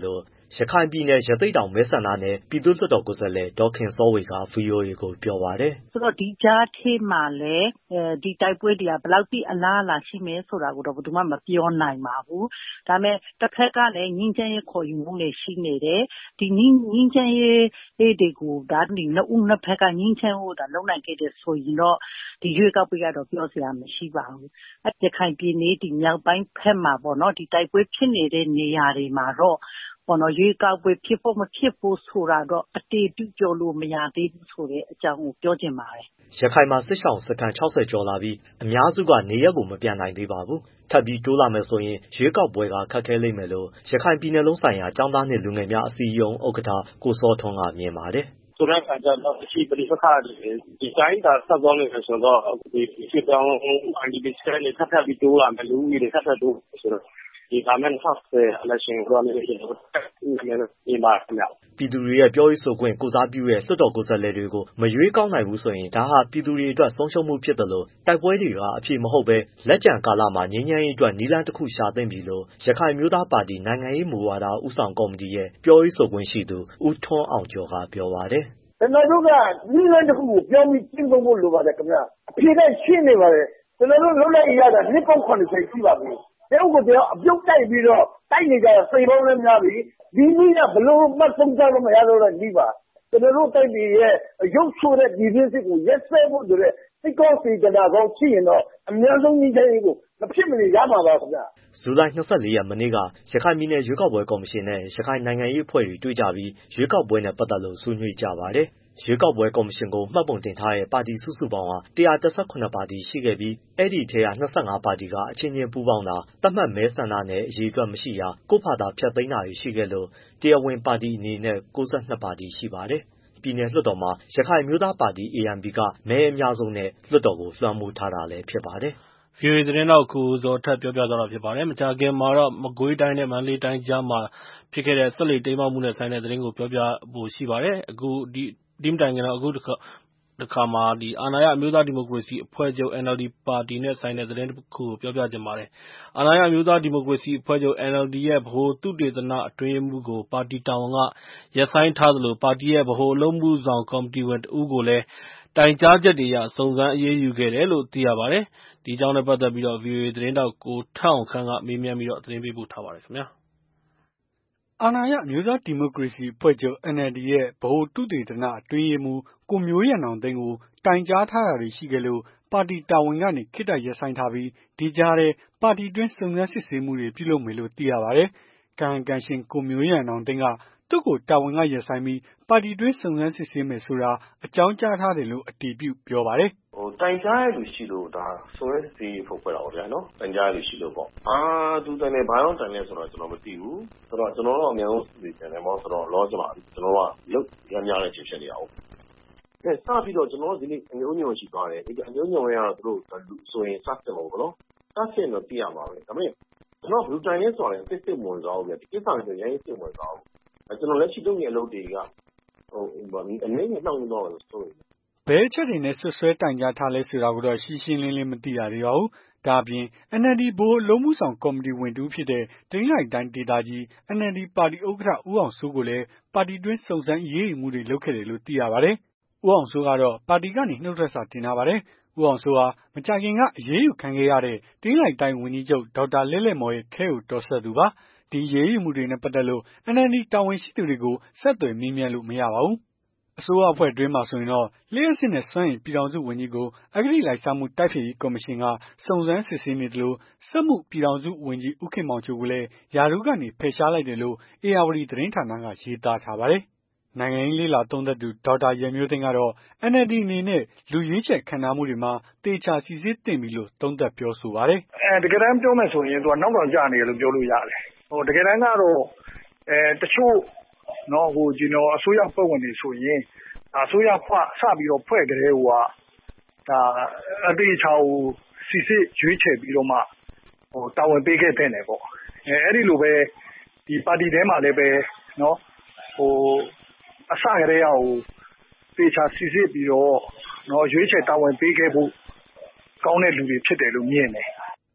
ရခိုင်ပြည်နယ်ရသေ့တောင်မဲဆန္ဒနယ်ပြည်သူ့လွှတ်တော်ကိုယ်စားလှယ်ဒေါ်ခင်စောဝေက ဗွီအိုအေကိုပြောပါတယ်။ဆိုတော့ဒီကြားထဲမှာလည်းဒီတိုက်ပွဲတွေကဘယ်လောက်ထိအလားအလာရှိမယ်ဆိုတာကိုတော့ဘယ်သူမှမပြောနိုင်ပါဘူး။ဒါပေမဲ့တစ်ဖက်ကလည်းငြိမ်းချမ်းရေးခေါ်ယူမှုတွေရှိနေတယ်။ဒီငြိမ်းချမ်းရေးတွေကိုဒါဒီနှစ်ဦးနှစ်ဖက်ကငြိမ်းချမ်းဖို့ဒါလုံနိုင်ခဲ့တဲ့ဆိုရင်တော့ဒီရွေးကောက်ပွဲကတော့ပြောစရာမရှိပါဘူး။ရခိုင်ပြည်နယ်ဒီမြောက်ပိုင်းဖက်မှာပေါ့နော်ဒီတိုက်ပွဲဖြစ်နေတဲ့နေရာတွေမှာတော့ပေါ်တော့ရွေးကောက်ပွဲဖြစ်ဖို့မဖြစ်ဖို့ဆိုတာတော့အတေးပြုပြောလို့မရသေးဘူးဆိုတဲ့အကြောင်းကိုပြောချင်ပါတယ်။ရခိုင်မှာစစ်ဆောင်စခန်းခြောက်ဆယ်ကျော်လာပြီးအများစုကနေရက်ကိုမပြန်နိုင်သေးပါဘူး။ထပ်ပြီးတိုးလာမယ်ဆိုရင်ရွေးကောက်ပွဲကခက်ခဲလိမ့်မယ်လို့ရခိုင်ပြည်နယ်လုံးဆိုင်ရာကျောင်းသားနဲ့လူငယ်များအစည်းအရုံးဥက္ကဋ္ဌကိုစောထွန်းကမြင်ပါတယ်။ဆိုတဲ့အခါကျတော့အရှိပရိပခါဒီတိုင်းသာဆက်သွားနေတယ်ဆိုတော့ဒီဖြစ်ကြောင်းအန်ဒီဘစ်စကနေထပ်ထပ်ပြီးတိုးလာမယ်လူကြီးတွေထပ်ထပ်တိုးဆိုတော့ဒီကမန်ဖောက်ဆယ်အလက်ရှင်ကိုလည်းဒီမှာပြည်သူတွေရဲ့ပြောရေးဆိုခွင့်ကိုစားပြုတဲ့လွှတ်တော်ကိုယ်စားလှယ်တွေကိုမရွေးကောက်နိုင်ဘူးဆိုရင်ဒါဟာပြည်သူတွေအတွက်ဆုံးရှုံးမှုဖြစ်တယ်လို့တိုက်ပွဲတွေကအဖြစ်မဟုတ်ပဲလက်ကျန်ကာလမှာငြိမ်းချမ်းရေးအတွက်နည်းလမ်းတစ်ခုရှာသင့်ပြီလို့ရခိုင်မျိုးသားပါတီနိုင်ငံရေးမူဝါဒဦးဆောင်ကော်မတီရဲ့ပြောရေးဆိုခွင့်ရှိသူဦးထွန်းအောင်ကျော်ကပြောပါတယ်။ကျွန်တော်တို့ကနည်းလမ်းတစ်ခုကိုပြောပြီးကျင့်သုံးဖို့လိုပါတယ်ခင်ဗျ။အဖြစ်နဲ့ရှင်းနေပါတယ်။ကျွန်တော်တို့လုံးလိုက်ရတာနှစ်ပေါင်းခုနှစ်ဆယ်ရှိပါပြီ။တယောက်ကိုတယောက်အပြုတ်တိုက်ပြီးတော့တိုက်နေကြတာစိတ်ပေါင်းလည်းများပြီဒီနည်းကဘလို့မှသုံးကြလို့မရတော့တဲ့နည်းပါကျွန်တော်တို့တိုက်ပြီးရဲ့ရုပ်ဆိုးတဲ့ဒီပြင်းစစ်ကိုရက်စဲဖို့ဆိုတဲ့စိတ်ကောင်းစေတနာကောင်းရှိရင်တော့အများဆုံးကြီးတဲ့ကိုမဖြစ်မနေရမှာပါခင်ဗျဇူလိုင်၂၄ရက်မနေ့ကရခိုင်ပြည်နယ်ရွေးကောက်ပွဲကော်မရှင်နဲ့ရခိုင်နိုင်ငံရေးအဖွဲ့တွေတွေ့ကြပြီးရွေးကောက်ပွဲနဲ့ပတ်သက်လို့ဆွေးနွေးကြပါတယ်ရွေးကောက်ပွဲကော်မရှင်ကိုမှတ်ပုံတင်ထားတဲ့ပါတီစုစုပေါင်းဟာ၁၁၇ပါတီရှိခဲ့ပြီးအဲ့ဒီထဲက၂၅ပါတီကအချင်းချင်းပူးပေါင်းတာသတ်မှတ်မဲဆန္ဒနဲ့အရေးအတွက်မရှိတာကိုယ့်ဖာသာဖျက်သိမ်းတာတွေရှိခဲ့လို့တရားဝင်ပါတီအနေနဲ့၉၂ပါတီရှိပါတယ်ပြည်နယ်လွှတ်တော်မှာရခိုင်မျိုးသားပါတီ အေအမ်ပီ ကမဲအများဆုံးနဲ့လွှတ်တော်ကိုလွှမ်းမိုးထားတာလည်းဖြစ်ပါတယ်ဗွီအိုအေသတင်းတောက်ကိုဇော်ထက်ပြောပြသွားတာဖြစ်ပါတယ်။မကြာခင်မှာတော့မကွေးတိုင်းနဲ့မန္တလေးတိုင်းကြားမှာဖြစ်ခဲ့တဲ့ဆက်လက်တိမ်းမှောက်မှုနဲ့ဆိုင်တဲ့သတင်းကိုပြောပြဖို့ရှိပါတယ်။အခုဒီဒီမတိုင်ခင်တော့အခုတစ်ခါတစ်ခါမှာဒီအာဏာရအမျိုးသားဒီမိုကရေစီအဖွဲ့ချုပ် အန်အယ်လ်ဒီ ပါတီနဲ့ဆိုင်တဲ့သတင်းတစ်ခုကိုပြောပြချင်ပါတယ်။အာဏာရအမျိုးသားဒီမိုကရေစီအဖွဲ့ချုပ် အန်အယ်လ်ဒီ ရဲ့ဗဟိုသုတေသနအတွင်းရေးမှူးကိုပါတီတာဝန်ကရပ်ဆိုင်းထားသလိုပါတီရဲ့ဗဟိုအလုပ်မှုဆောင်ကော်မတီဝင်တဦးကိုလည်းတိုင်ကြားချက်တွေအရစုံစမ်းအရေးယူခဲ့တယ်လို့သိရပါတယ်။ဒီအကြောင်းနဲ့ပတ်သက်ပြီးတော့ ဗွီအိုအေသတင်းတောက်ကိုထက်အောင်ခန့်ကမေးမြန်းပြီးတော့သတင်းပေးပို့ထားပါတယ်ခင်ဗျာ။အာဏာရအမျိုးသားဒီမိုကရေစီအဖွဲ့ချုပ် အန်အယ်လ်ဒီ ရဲ့ဗဟိုသုတေသနအတွင်းရေးမှူးကိုမျိုးရန်အောင်သိန်းကိုတိုင်ကြားထားတာတွေရှိခဲ့လို့ပါတီတာဝန်ကနေခေတ္တရပ်ဆိုင်းထားပြီးဒီကြားထဲပါတီတွင်းစုံစမ်းစစ်ဆေးမှုတွေပြုလုပ်မယ်လို့သိရပါတယ်။ကာယံကံရှင်ကိုမျိုးရန်အောင်သိန်းကသူ့ကိုတာဝန်ကရပ်ဆိုင်းပြီးပါတီတွင်းစုံစမ်းစစ်ဆေးမယ်ဆိုတာအကြောင်းကြားထားတယ်လို့အတည်ပြုပြောပါတယ်။ဟိုတိုင်ကြားရလို့ရှိလို့ဒါစုံစမ်းစစ်ဆေးဖို့ပြောတာပေါ့ဗျာနော်တိုင်ကြားရလို့ရှိလို့ပေါ့အာသူတိုင်နေဘာလို့တိုင်လဲဆိုတော့ကျွန်တော်မသိဘူးဆိုတော့ကျွန်တော်တို့အများဆုံးသိတယ်ပေါ့ဆိုတော့လောကျမှာကျွန်တော်ကလုတ်ရများတဲ့ချက်ချက်တွေအောင်အဲစပြီးတော့ကျွန်တော်ဒီနေ့အမျိုးညွန်ရှိသွားတယ်ဒီအမျိုးညွန်ရတော့သူတို့ဆိုရင်စတယ်လို့ပေါ့နော်စတယ်တော့သိရမှာပဲဒါပေမဲ့ကျွန်တော်ဘလူးတိုင်လဲဆိုရင်စစ်စစ်ဝင်သွားဘူးဗျဒီကိစ္စတွေရိုင်းစစ်ဝင်သွားဘူးအဲကျွန်တော်လက်ရှိလုပ်နေတဲ့အလုပ်တွေကဟိုအနေနဲ့နှောင့်နှေးတော့ဆိုရင်ဘယ်ချက်တွေနဲ့ဆွဆွဲတိုင်ကြားထားလဲဆိုတာကိုတော့ရှင်းရှင်းလင်းလင်းမသိရသေးပါဘူး။ဒါအပြင် အန်အယ်လ်ဒီ ဗဟိုအလုပ်မှုဆောင်ကော်မတီဝင်တဦးဖြစ်တဲ့တနင်္သာရီတိုင်းဒေသကြီး အန်အယ်လ်ဒီ ပါတီဥက္ကဋ္ဌဦးအောင်စိုးကိုလည်းပါတီတွင်းစုံစမ်းအရေးယူမှုတွေလုပ်ခဲ့တယ်လို့သိရပါတယ်။ဦးအောင်စိုးကတော့ပါတီကနေနှုတ်ထွက်စာတင်ထားပါတယ်။ဦးအောင်စိုးဟာမကြာခင်ကအရေးယူခံခဲ့ရတဲ့တနင်္သာရီတိုင်းဝန်ကြီးချုပ်ဒေါက်တာလဲ့လဲ့မော်ရဲ့ခဲကိုတော်ဆက်သူပါ။ဒီအရေးယူမှုတွေနဲ့ပတ်သက်လို့ အန်အယ်လ်ဒီ တာဝန်ရှိသူတွေကိုဆက်သွယ်မေးမြန်းလို့မရပါဘူး။အစိုးရအဖွဲ့အတွင်းမှာဆိုရင်တော့လျှပ်စစ်နဲ့စွမ်းအင်ပြည်ထောင်စုဝန်ကြီးကိုအဂတိလိုက်စားမှုတိုက်ဖျက်ရေးကော်မရှင်ကစုံစမ်းစစ်ဆေးနေတယ်လို့စက်မှုပြည်ထောင်စုဝန်ကြီးဦးခင်မောင်ချိုကိုလည်းယာရုကနေဖယ်ရှားလိုက်တယ်လို့အေယာဝတီသတင်းဌာနကရေးသားထားပါတယ်။နိုင်ငံရေးလေ့လာသုံးသပ်သူဒေါက်တာရန်မျိုးသိန်းကတော့ အန်အယ်လ်ဒီ အနေနဲ့လူရွေးချယ်ခန့်ထားမှုတွေမှာတေချာစီစစ်သင့်ပြီလို့သုံးသပ်ပြောဆိုပါတယ်။အဲတကယ်တမ်းပြောမယ်ဆိုရင်သူကနောက်တော့ကြာနေတယ်လို့ပြောလို့ရတယ်။ဟိုတကယ်တမ်းကတော့အဲတချို့နော်ဟိုကျွန်တော်အစိုးရဖွဲ့ဝင်တွေဆိုရင်အစိုးရဖွဲ့စပြီးတော့ဖွဲ့ကြတဲ့ဟိုကဒါအတေချာကိုစီစစ်ရွေးချယ်ပြီးတော့မှဟိုတာဝန်ပေးခဲ့တဲ့နေပေါ့အဲအဲ့ဒီလိုပဲဒီပါတီထဲမှာလည်းပဲနော်ဟိုအစကတည်းကဟိုတေချာစီစစ်ပြီးတော့နော်ရွေးချယ်တာဝန်ပေးခဲ့ဖို့ကောင်းတဲ့လူတွေဖြစ်တယ်လို့မြင်တယ်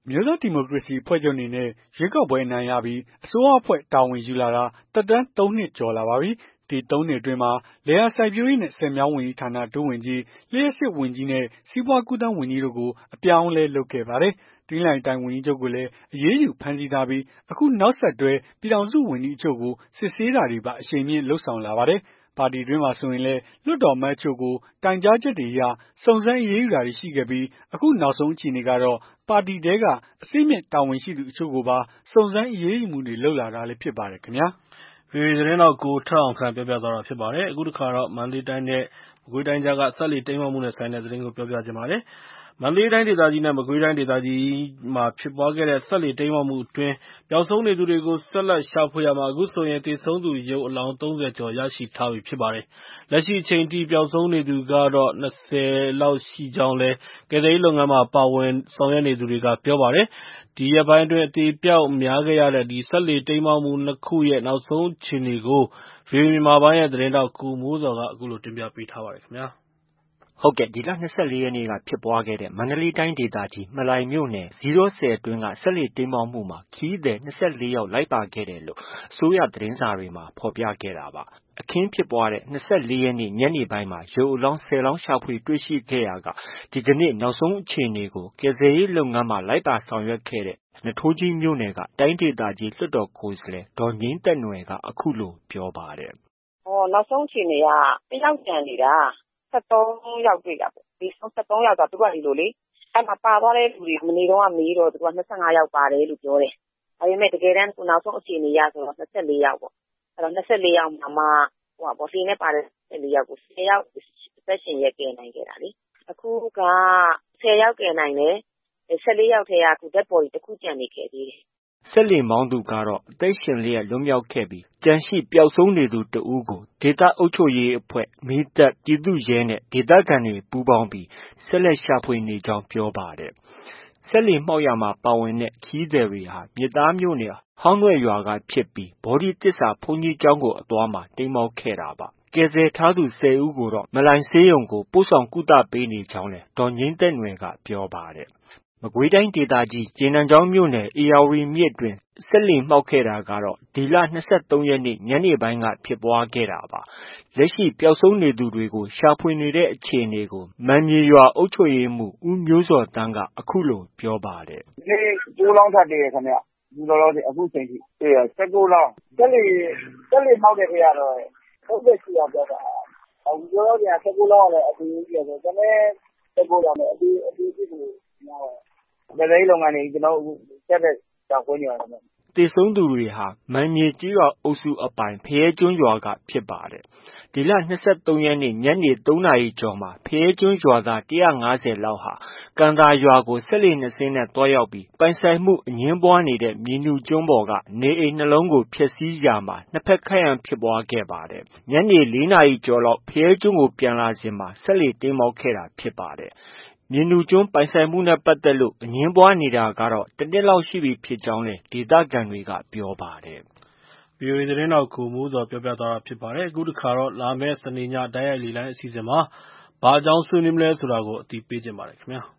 မျိုးသားဒီမိုကရေစီအဖွဲ့ချုပ်အနေနဲ့ရွေးကောက်ပွဲအနိုင်ရပြီးအစိုးရအဖွဲ့တာဝန်ယူလာတာတက်တန်းသုံးနှစ်ကျော်လာပါပြီ။ဒီသုံးနှစ်အတွင်းမှာလယ်ယာစိုက်ပျိုးရေးနဲ့ဆည်မြောင်းဝန်ကြီးဌာနဒုဝန်ကြီးလျှပ်စစ်ဝန်ကြီးနဲ့စီးပွားကူးသန်းဝန်ကြီးတို့ကိုအပြောင်းအလဲလုပ်ခဲ့ပါတယ်။တနင်္သာရီတိုင်းဝန်ကြီးချုပ်ကိုလည်းအရေးယူဖမ်းဆီးထားပြီးအခုနောက်ဆက်တွဲပြည်ထောင်စုဝန်ကြီးအချို့ကိုစစ်ဆေးတာတွေပါအရှိန်မြင့်လှုပ်ဆောင်လာပါတယ်။ပါတီတွင်းမှာဆိုရင်လည်းလွှတ်တော်အမတ်အချို့ကိုတိုင်ကြားချက်တွေအရစုံစမ်းအရေးယူတာတွေရှိခဲ့ပြီးအခုနောက်ဆုံးအခြေအနေကတော့ပါတီတဲကအစိမ့်မြင့်တာဝန်ရှိသူအချို့ကိုပါစုံစမ်းအရေးယူမှုတွေလုပ်လာတာလည်းဖြစ်ပါတယ်ခင်ဗျာ။ဗီအိုအေသတင်းတော့ကိုထက်အောင်ခန့်ပြောပြသွားတာဖြစ်ပါတယ်။အခုတစ်ခါတော့မန္တလေးတိုင်းနဲ့မကွေးတိုင်းကြားကစက်လီတိမ်မှမှုနဲ့ဆိုင်တဲ့သတင်းကိုပြောပြချင်ပါတယ်။မန္တလေးတိုင်းဒေသကြီးနဲ့မကွေးတိုင်းဒေသကြီးမှာဖြစ်ပွားခဲ့တဲ့စက်လီတိမ်မှမှုအတွင်းပျောက်ဆုံးနေသူတွေကိုဆက်လက်ရှာဖွေရမှာအခုဆိုရင်သေဆုံးသူရုပ်အလောင်းသုံးဆယ်ကျော်ရရှိထားပြီဖြစ်ပါတယ်။လက်ရှိအချိန်ထိပျောက်ဆုံးနေသူကတော့၂၀လောက်ရှိကြောင်းလည်းကယ်ဆယ်ရေးလုပ်ငန်းမှာပါဝင်ဆောင်ရွက်နေသူတွေကပြောပါတယ်။ဒီရက်ပိုင်းအတွင်းအသေအပျောက်များခဲ့ရတဲ့ဒီစက်လီတိမ်မှမှုနှစ်ခုရဲ့နောက်ဆုံးအခြေအနေကိုဗွီအိုအေမြန်မာပိုင်းရဲ့သတင်းထောက်ကိုမိုးဇော်ကအခုလိုတင်ပြပေးထားပါတယ်ခင်ဗျာ။ဟုတ်ကဲ့ဒီလ၂၄ရက်နေ့ကဖြစ်ပွားခဲ့တဲ့မန္တလေးတိုင်းဒေသကြီးမလှိုင်မြို့နယ်ဇီးရောဆည်အတွင်းကစက်လီတိမ်မှမှုမှာခရီးသည်၂၄ယောက်လိုက်ပါခဲ့တယ်လို့အစိုးရသတင်းစာတွေမှာဖော်ပြခဲ့တာပါ။အခင်းဖြစ်ပွားတဲ့၂၄ရက်နေ့ညနေပိုင်းမှာရုပ်အလောင်း၁၀လောင်းရှာဖွေတွေ့ရှိခဲ့ရာကဒီကနေ့နောက်ဆုံးအခြေအနေကိုကယ်ဆယ်ရေးလုပ်ငန်းမှာလိုက်ပါဆောင်ရွက်ခဲ့တဲ့နထိုးကြီးမြို့နယ်ကတိုင်းဒေသကြီးလွှတ်တော်ကိုယ်စားလှယ်ဒေါ်ငြိမ်းသက်နွယ်ကအခုလိုပြောပါတယ်။အော်နောက်ဆုံးအခြေအနေကတယောက်ကျန်နေတာ၁၃ယောက်တွေ့တာပေါ့ဒီ၁၃ယောက်ကသူကဒီလိုလေအဲ့မှာပါသွားတဲ့လူတွေမနေ့တော့မေးတော့သူက၂၅ယောက်ပါတယ်လို့ပြောတယ်ဒါပေမဲ့တကယ်တမ်းနောက်ဆုံးအခြေအနေရဆိုတော့၂၄ယောက်ပေါ့အဲ့တော့၂၄ယောက်မှာမှဟိုပေါ့ဒီနေ့ပါတဲ့၂၄ယောက်ကို၁၀ယောက်သက်ရှင်ရကယ်နိုင်ခဲ့တာလေအခုက၁၀ယောက်ကယ်နိုင်တယ်၁၄ယောက်ထဲကအခုဓာတ်ပေါ်ကြီးတစ်ခုကျန်နေခဲ့သေးတယ်စက်လီမောင်းသူကတော့အသက်ရှင်လျက်လွတ်မြောက်ခဲ့ပြီးကြန့်ရှိပျောက်ဆုံးနေသူတဦးကိုဒေသအုပ်ချုပ်ရေးအဖွဲ့မိသက်ပြည်သူ့ရဲနဲ့ဒေသခံတွေပူးပေါင်းပြီးဆက်လက်ရှာဖွေနေကြောင်းပြောပါတယ်။စက်လီမှောက်ရမှာပါဝင်တဲ့ခီးသည်တွေဟာမြစ်သားမြို့နယ်ဟောင်းနွယ်ရွာကဖြစ်ပြီးဘောဓိတစ္ဆာဘုန်းကြီးကျောင်းကိုအသွားမှာတိမ်းမှောက်ခဲ့တာပါ။ကယ်ဆယ်ထားသူ၁၀ဦးကိုတော့မလှိုင်ဆေးရုံကိုပို့ဆောင်ကုသပေးနေကြောင်းလည်းဒေါ်ငြိမ်းသက်နွယ်ကပြောပါတယ်။မကွေးတိုင်းဒေသကြီးရေနံချောင်းမြို့နယ်ဧရာဝတီမြစ်တွင်စက်လီမှောက်ခဲ့တာကတော့ဒီလ၂၃ရက်နေ့ညနေပိုင်းကဖြစ်ပွားခဲ့တာပါ။လက်ရှိပျောက်ဆုံးနေသူတွေကိုရှာဖွေနေတဲ့အခြေအနေကိုမန်မြေရွာအုပ်ချုပ်ရေးမှူးဦးမျိုးစောတန်းကအခုလိုပြောပါတယ်။ဒီကိုးလောင်းထပ်တည်ရခင်ဗျ။ဒီလိုတော့အခုချိန်ထိတည်ရ၁၉လောင်းစက်လီစက်လီမှောက်တဲ့ခေတ်ကတော့ဟုတ်တဲ့ရှိအောင်ပြောတာ။အခုပြောတော့ပြန်၁၉လောင်းလည်းအတူတူပြည့်ဆိုတော့လည်း၁၉လောင်းလည်းအတူအတူပြည့်လို့များတယ်ကယ်ဆယ်ရေးလုပ်ငန်းတွေကျွန်တော်ဆက်လက်ကြောက်ခွင့်နေရတယ်သေဆုံးသူတွေဟာမန်မြေကြီးရွာအုပ်စုအပိုင်ဖရဲကျွန်းရွာကဖြစ်ပါတယ်။ဒီလ၂၃ရက်နေ့ညနေ၃နာရီကျော်မှာဖရဲကျွန်းရွာသား၁၅၀လောက်ဟာကန်သာရွာကိုစက်လီနှစ်စင်းနဲ့တွားရောက်ပြီးပိုင်ဆိုင်မှုအငင်းပွားနေတဲ့မြေနုကျွန်းပေါ်ကနေအိမ်နှလုံးကိုဖျက်ဆီးရာမှာနှစ်ဖက်ခတ်ရန်ဖြစ်ပွားခဲ့ပါတယ်။ညနေ၄နာရီကျော်လောက်ဖရဲကျွန်းကိုပြန်လာစဉ်မှာစက်လီတိမ်းမှောက်ခဲ့တာဖြစ်ပါတယ်။မြေနုကျွန်းပိုင်ဆိုင်မှုနဲ့ပတ်သက်လို့အငင်းပွားနေတာကတော့တစ်နှစ်လောက်ရှိပြီဖြစ်ကြောင်းလည်းဒေသခံတွေကပြောပါတယ်။ ဗီအိုအေသတင်းထောက်ကိုမိုးဇော်ပြောပြသွားတာဖြစ်ပါတယ်။အခုတစ်ခါတော့လာမယ့်စနေညတိုက်ရိုက်လေလိုင်းအစီအစဉ်မှာဘာအကြောင်းဆွေးနွေးမလဲဆိုတာကိုအသိပေးချင်ပါတယ်ခင်ဗျာ။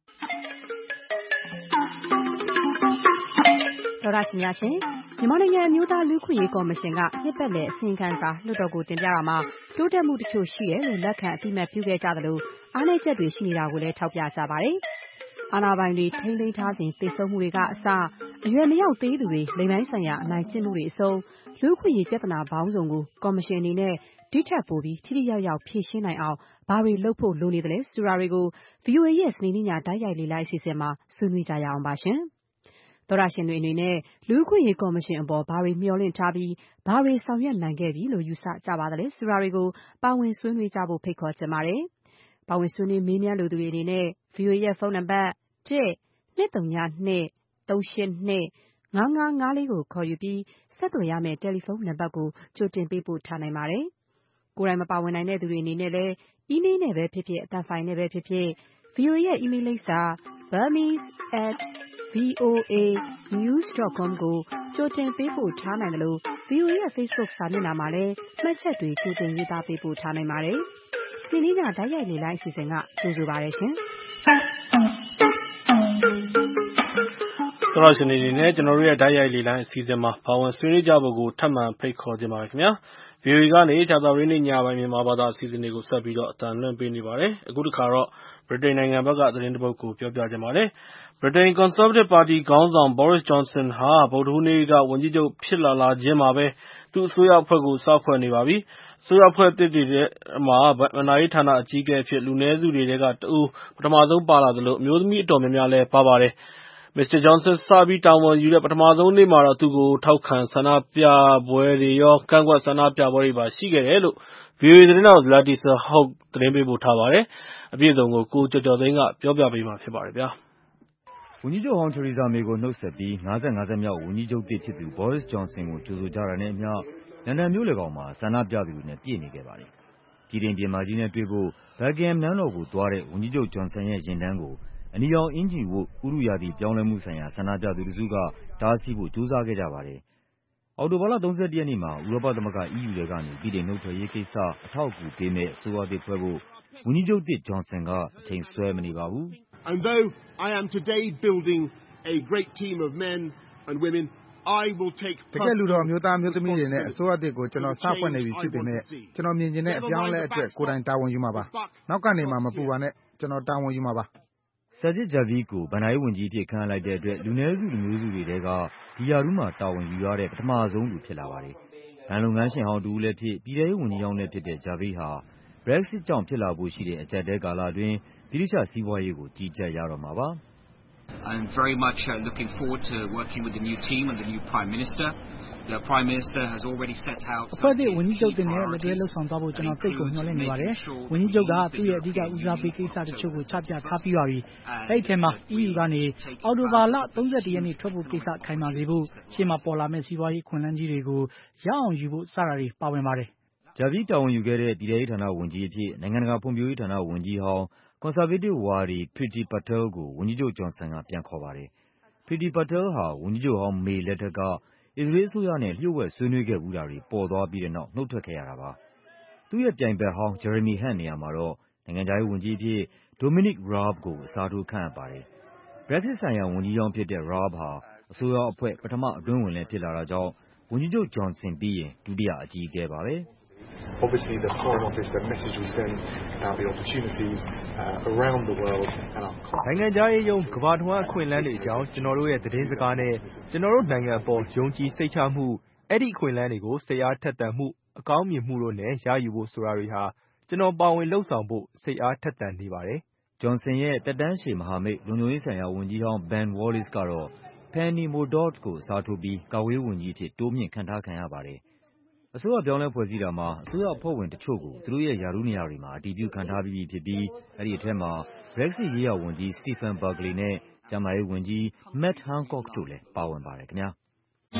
ဒေါက်တာရှင်များရှင်မြန်မာနိုင်ငံအမျိုးသားလူ့ခွင့်ရေးကော်မရှင်ကနှစ်ပတ်လည်အစီရင်ခံစာလွှတ်တော်ကိုတင်ပြတာမှာတိုးတက်မှုတချို့ရှိတယ်လို့လက်ခံအသိအမှတ်ပြုခဲ့ကြသလိုအားနည်းချက်တွေရှိနေတာကိုလည်းထောက်ပြကြပါတယ်။အာဏာပိုင်တွေထိန်းသိမ်းထားစဉ်သေဆုံးမှုတွေကအစအရွယ်မရောက်သေးသူတွေလိင်ပိုင်းဆိုင်ရာအနိုင်ကျင့်မှုတွေအဆုံးလူ့ခွင့်ရေးပြဿနာပေါင်းစုံကိုကော်မရှင်အနေနဲ့ဒီထက်ပိုပြီးထိထိရောက်ရောက်ဖြေရှင်းနိုင်အောင်ဘာတွေလုပ်ဖို့လိုနေသလဲဆိုတာတွေကို ဗီအိုအေ ရဲ့စနေနေ့ညတိုက်ရိုက်လေ့လာအစီအစဉ်မှာဆွေးနွေးကြရအောင်ပါရှင်။သောရရှင်တွေအနေနဲ့လူ့ခွင့်ရေးကော်မရှင်အပေါ်ဘာတွေမျှော်လင့်ထားပြီးဘာတွေဆောင်ရွက်နိုင်ခဲ့ပြီလို့ယူဆကြပါသလဲဆိုတာတွေကိုပါဝင်ဆွေးနွေးကြဖို့ဖိတ်ခေါ်ချင်ပါတယ်။ပါဝင်ဆွေးနွေးမေးမြန်းလိုသူတွေအနေနဲ့ ဗီအိုအေ ရဲ့ဖုန်းနံပါတ်၁ ၂၃၂ ၃၈၂ ၅၅၅၄ကိုခေါ်ယူပြီးဆက်သွယ်ရမယ့်တယ်လီဖုန်းနံပါတ်ကိုကြိုတင်ပေးပို့ထားနိုင်ပါတယ်။ကိုယ်တိုင်မပါဝင်နိုင်တဲ့သူတွေအနေနဲ့လည်းအီးမေးလ်နဲ့ပဲဖြစ်ဖြစ်အသံဖိုင်နဲ့ပဲဖြစ်ဖြစ် ဗီအိုအေ ရဲ့အီးမေးလ်လိပ်စာ burmese at voa news dot com ကိုကြိုတင်ပေးပို့ထားနိုင်တယ်လို့ ဗီအိုအေ ရဲ့ Facebook စာမျက်နှာမှာလည်းမှတ်ချက်တွေကြိုတင်ရေးသားပေးပို့ထားနိုင်ပါတယ်။ဒီနေ့ညတိုက်ရိုက်လေလိုင်းအစီအစဉ်ကကြိုဆိုပါရရှင်။တော်တော်ရှင်နေနေနဲ့ကျွန်တော်တို့ရဲ့ဓာတ်ရိုက်လေလိုင်းအစီအစဉ်မှာဘာဝင်ဆွေးနွေးကြဖို့ကိုထပ်မံဖိတ်ခေါ်ခြင်းပါခင်ဗျာ ဗီအိုအေ ကနေဂျာတာရင်းနေညပိုင်းမြန်မာဘာသာအစီအစဉ်တွေကိုဆက်ပြီးတော့အသံလွှင့်ပေးနေပါတယ်အခုတစ်ခါတော့ဗြိတိန်နိုင်ငံဘက်ကသတင်းတစ်ပုဒ်ကိုပြောပြခြင်းပါတယ်ဗြိတိန် Conservative Party ခေါင်းဆောင် Boris Johnson ဟာဗုဒ္ဓဟူးနေ့ကဝန်ကြီးချုပ်ဖြစ်လာလာခြင်းမှာပဲသူ့အစိုးရအဖွဲ့ကိုစဖွဲ့နေပါပြီအစိုးရအဖွဲ့သစ်တွေထဲမှာဗဏ္ဍာရေးဌာနအကြီးအကဲအဖြစ်လူနည်းစုတွေကတဦးပထမဆုံးပါလာသလိုအမျိုးသမီးအတော်များများလည်းပါပါတယ်မစ္စတာ Johnson စပြီးတာဝန်ယူတဲ့ပထမဆုံးနေ့မှာတော့သူ့ကိုထောက်ခံဆန္ဒပြပွဲတွေရောကန့်ကွက်ဆန္ဒပြပွဲတွေပါရှိခဲ့တယ်လို့ ဗီအိုအေ သတင်းထောက် Latisa Hoke သတင်းပေးပို့ထားပါတယ်။အပြည့်အစုံကိုကိုကျော်ကျော်သိန်းကပြောပြပေးမှာဖြစ်ပါတယ်ဗျာ။ဝန်ကြီးချုပ်ဟောင်း Theresa May ကိုနှုတ်ဆက်ပြီး၅၅ဆက်မြောက်ဝန်ကြီးချုပ်သစ်ဖြစ်သူ Boris Johnson ကိုကြိုဆိုကြတာနဲ့အမျှလန်ဒန်မြို့လယ်ခေါင်မှာဆန္ဒပြသူတွေနဲ့ပြည့်နေခဲ့ပါတယ်။ပြည်တွင်းပြင်မကြီးနဲ့တွေ့ဖို့ Buckingham နန်းတော်ကိုသွားတဲ့ဝန်ကြီးချုပ် Johnson ရဲ့ယာဉ်တန်းကိုအနီရောင်အင်္ကျီဝတ်ဥတုရာသီပြောင်းလဲမှုဆိုင်ရာဆန္ဒပြသူတစုကတားဆီးဖို့ကြိုးစားခဲ့ကြပါတယ်။အောက်တိုဘာလ၃၁ရက်နေ့မှာဥရောပသမဂ္ဂ E U ထဲကနေပြည်ထောင်နှုတ်ထွက်ရေးကိစ္စအထောက်အကူပေးမဲ့အစိုးရသစ်ဖွဲ့ဖို့ဝန်ကြီးချုပ်သစ် Johnson ကအချိန်ဆွဲမနေပါဘူး။ And though I am today building a great team of men and women, I will take တကယ်လို့တော့မျိုးသားမျိုးသမီးတွေနဲ့အစိုးရသစ်ကိုကျွန်တော်စဖွဲ့နေပြီဖြစ်ပေမဲ့ကျွန်တော်မြင်ကျင်တဲ့အပြောင်းအလဲအတွက်ကိုယ်တိုင်တာဝန်ယူမှာပါ။နောက်ကနေမှမပူပါနဲ့ကျွန်တော်တာဝန်ယူမှာပါ။Sajid Javid ကိုဗဏ္ဍာရေးဝန်ကြီးအဖြစ်ခန့်အပ်လိုက်တဲ့အတွက်လူနည်းစုလူမျိုးစုတွေထဲကဒီရာထူးမှာတာဝန်ယူရတဲ့ပထမဆုံးလူဖြစ်လာပါတယ်။ဘဏ်လုပ်ငန်းရှင်ဟောင်းတဦးလည်းဖြစ်ပြည်ထောင်ရေးဝန်ကြီးဟောင်းလည်းဖြစ်တဲ့ Javid ဟာ Brexit ကြောင့်ဖြစ်လာဖို့ရှိတဲ့အကျပ်အတည်းကာလအတွင်းဗြိတိသျှစီးပွားရေးကိုကြီးကြပ်ရတော့မှာပါ။ I'm very much uh, looking forward to working with the new team and the new Prime Minister. The Prime Minister has already set out အဖွဲ့သစ်ဝန်ကြီးချုပ်တင်နဲ့လက်တွဲလှုပ်ဆောင်သွားဖို့ကျွန်တော်သိကိုမျှော်လင့်နေပါတယ်။ဝန်ကြီးချုပ်ကသူ့ရဲ့အဓိကဦးစားပေးကိစ္စတချို့ကိုချပြထားပြီးပါပြီ။အဲ့ဒီထဲမှာ E U ကနေအော်တိုဘာလ၃၁ရက်နေ့ထွက်ဖို့ကိစ္စခိုင်မာစေဖို့ရှေ့မှာပေါ်လာမဲ့စီးပွားရေးခွင့်လန်းကြီးတွေကိုရအောင်ယူဖို့စတာတွေပါဝင်ပါတယ်။ Javid တာဝန်ယူခဲ့တဲ့ပြည်ထောင်ရေးဌာနဝန်ကြီးအဖြစ်နိုင်ငံတကာဖွံ့ဖြိုးရေးဌာနဝန်ကြီးဟောင်းConservative ဝါဒီ Priti Patel ကိုဝန်ကြီးချုပ် Johnson ကပြန်ခေါ်ပါတယ်။ Priti Patel ဟာဝန်ကြီးချုပ်ဟောင်း May လက်ထက်ကအစ္စရေးအစိုးရနဲ့လျှို့ဝှက်ဆွေးနွေးခဲ့ဘူးတာတွေပေါ်သွားပြီးတဲ့နောက်နှုတ်ထွက်ခဲ့ရတာပါ။သူ့ရဲ့ပြိုင်ဘက်ဟောင်း Jeremy Hunt နေရာမှာတော့နိုင်ငံခြားရေးဝန်ကြီးအဖြစ် Dominic Raab ကိုအစားထိုးခန့်အပ်ပါတယ်။ Brexit ဆိုင်ရာဝန်ကြီးဟောင်းဖြစ်တဲ့ Raab ဟာအစိုးရအဖွဲ့ပထမအတွင်းဝန်လည်းဖြစ်လာတာကြောင့်ဝန်ကြီးချုပ် Johnson ပြီးရင်ဒုတိယအကြီးအကဲပါပဲ။ Obviously the Foreign Office, the message we send about the opportunities uh, around the world and our နိုင်ငံခြားရေးရုံးကမ္ဘာ့ထွန်းအခွင့်အလမ်းတွေအကြောင်းကျွန်တော်တို့ရဲ့သတင်းစကားနဲ့ကျွန်တော်တို့နိုင်ငံအပေါ်ယုံကြည်စိတ်ချမှုအဲ့ဒီအခွင့်အလမ်းတွေကိုစိတ်အားထက်သန်မှုအကောင်းမြင်မှုတို့နဲ့ရယူဖို့ဆိုတာတွေဟာကျွန်တော်ပါဝင်လှုပ်ဆောင်ဖို့စိတ်အားထက်သန်နေပါတယ်။ Johnson ရဲ့တက်တန်းရှည်မဟာမိတ်လုံခြုံရေးဆိုင်ရာဝန်ကြီးဟောင်း Ben Wallace ကတော့ Penny Mordaunt ကိုအစားထိုးပြီးကာကွယ်ရေးဝန်ကြီးအဖြစ်တိုးမြှင့်ခန့်ထားခံရပါတယ်။အစိုးရပြောင်းလဲဖွဲ့စည်းတာမှာအစိုးရအဖွဲ့ဝင်တချို့ကိုသူတို့ရဲ့ရာထူးနေရာတွေမှာအတည်ပြုခံထားပြီးပြီဖြစ်ပြီးအဲဒီအထက်မှာ Brexit ရေးရာဝန်ကြီး Stephen Buckley နဲ့ကျန်းမာရေးဝန်ကြီး Matt Hancock တို့လည်းပါဝင်ပါတယ်ခင်ဗျာ။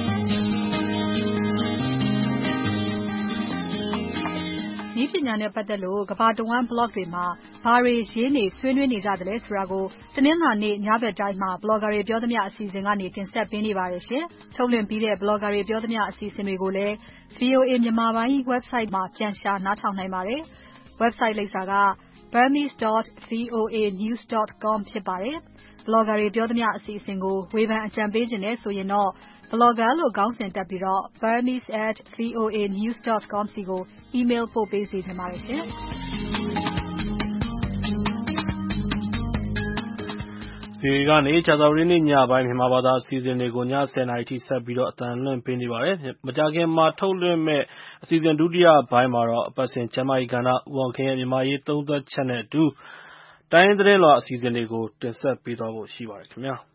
နည်းပညာနဲ့ပတ်သက်လို့ကမ္ဘာတဝန်း blog တွေမှာဘာတွေရေးနေဆွေးနွေးနေကြတယ်လဲဆိုတာကိုတနင်္လာနေ့ညဘက်တိုင်းမှာ blogger တွေပြောသမျှအစီအစဉ်ကနေတင်ဆက်ပေးနေပါတယ်ရှင်။ထုတ်လွှင့်ပြီးတဲ့ blogger တွေပြောသမျှအစီအစဉ်တွေကိုလည်း ဗွီအိုအေ မြန်မာပိုင်း website မှာပြန်ရှာနားထောင်နိုင်ပါတယ်။ website လိပ်စာက burmese dot voa news dot com ဖြစ်ပါတယ်။ blogger တွေပြောသမျှအစီအစဉ်ကိုဝေဖန်အကြံပေးခြင်းနဲ့ဆိုရင်တော့ blogger လို့ခေါင်းစဉ်တပ်ပြီးတော့ burmese at voa news dot com စီကို email ပို့ပေးစီချင်ပါတယ်ရှင်။ဗီအိုအေကနေကြာသပတေးနေ့ညပိုင်းမြန်မာဘာသာအစီအစဉ်တွေကိုညဆယ်နာရီထိဆက်ပြီးတော့အသံလွှင့်ပေးနေပါတယ်။မကြာခင်မှာထုတ်လွှင့်မဲ့အစီအစဉ်ဒုတိယပိုင်းမှာတော့အပတ်စဉ်ကျမ်းမာရေးကဏ္ဍဦးအောင်ခင်ရဲ့မြန်မာရေးသုံးသပ်ချက်နဲ့အတူတိုင်းသတင်းလွှာအစီအစဉ်တွေကိုတင်ဆက်ပေးသွားဖို့ရှိပါတယ်ခင်ဗျာ။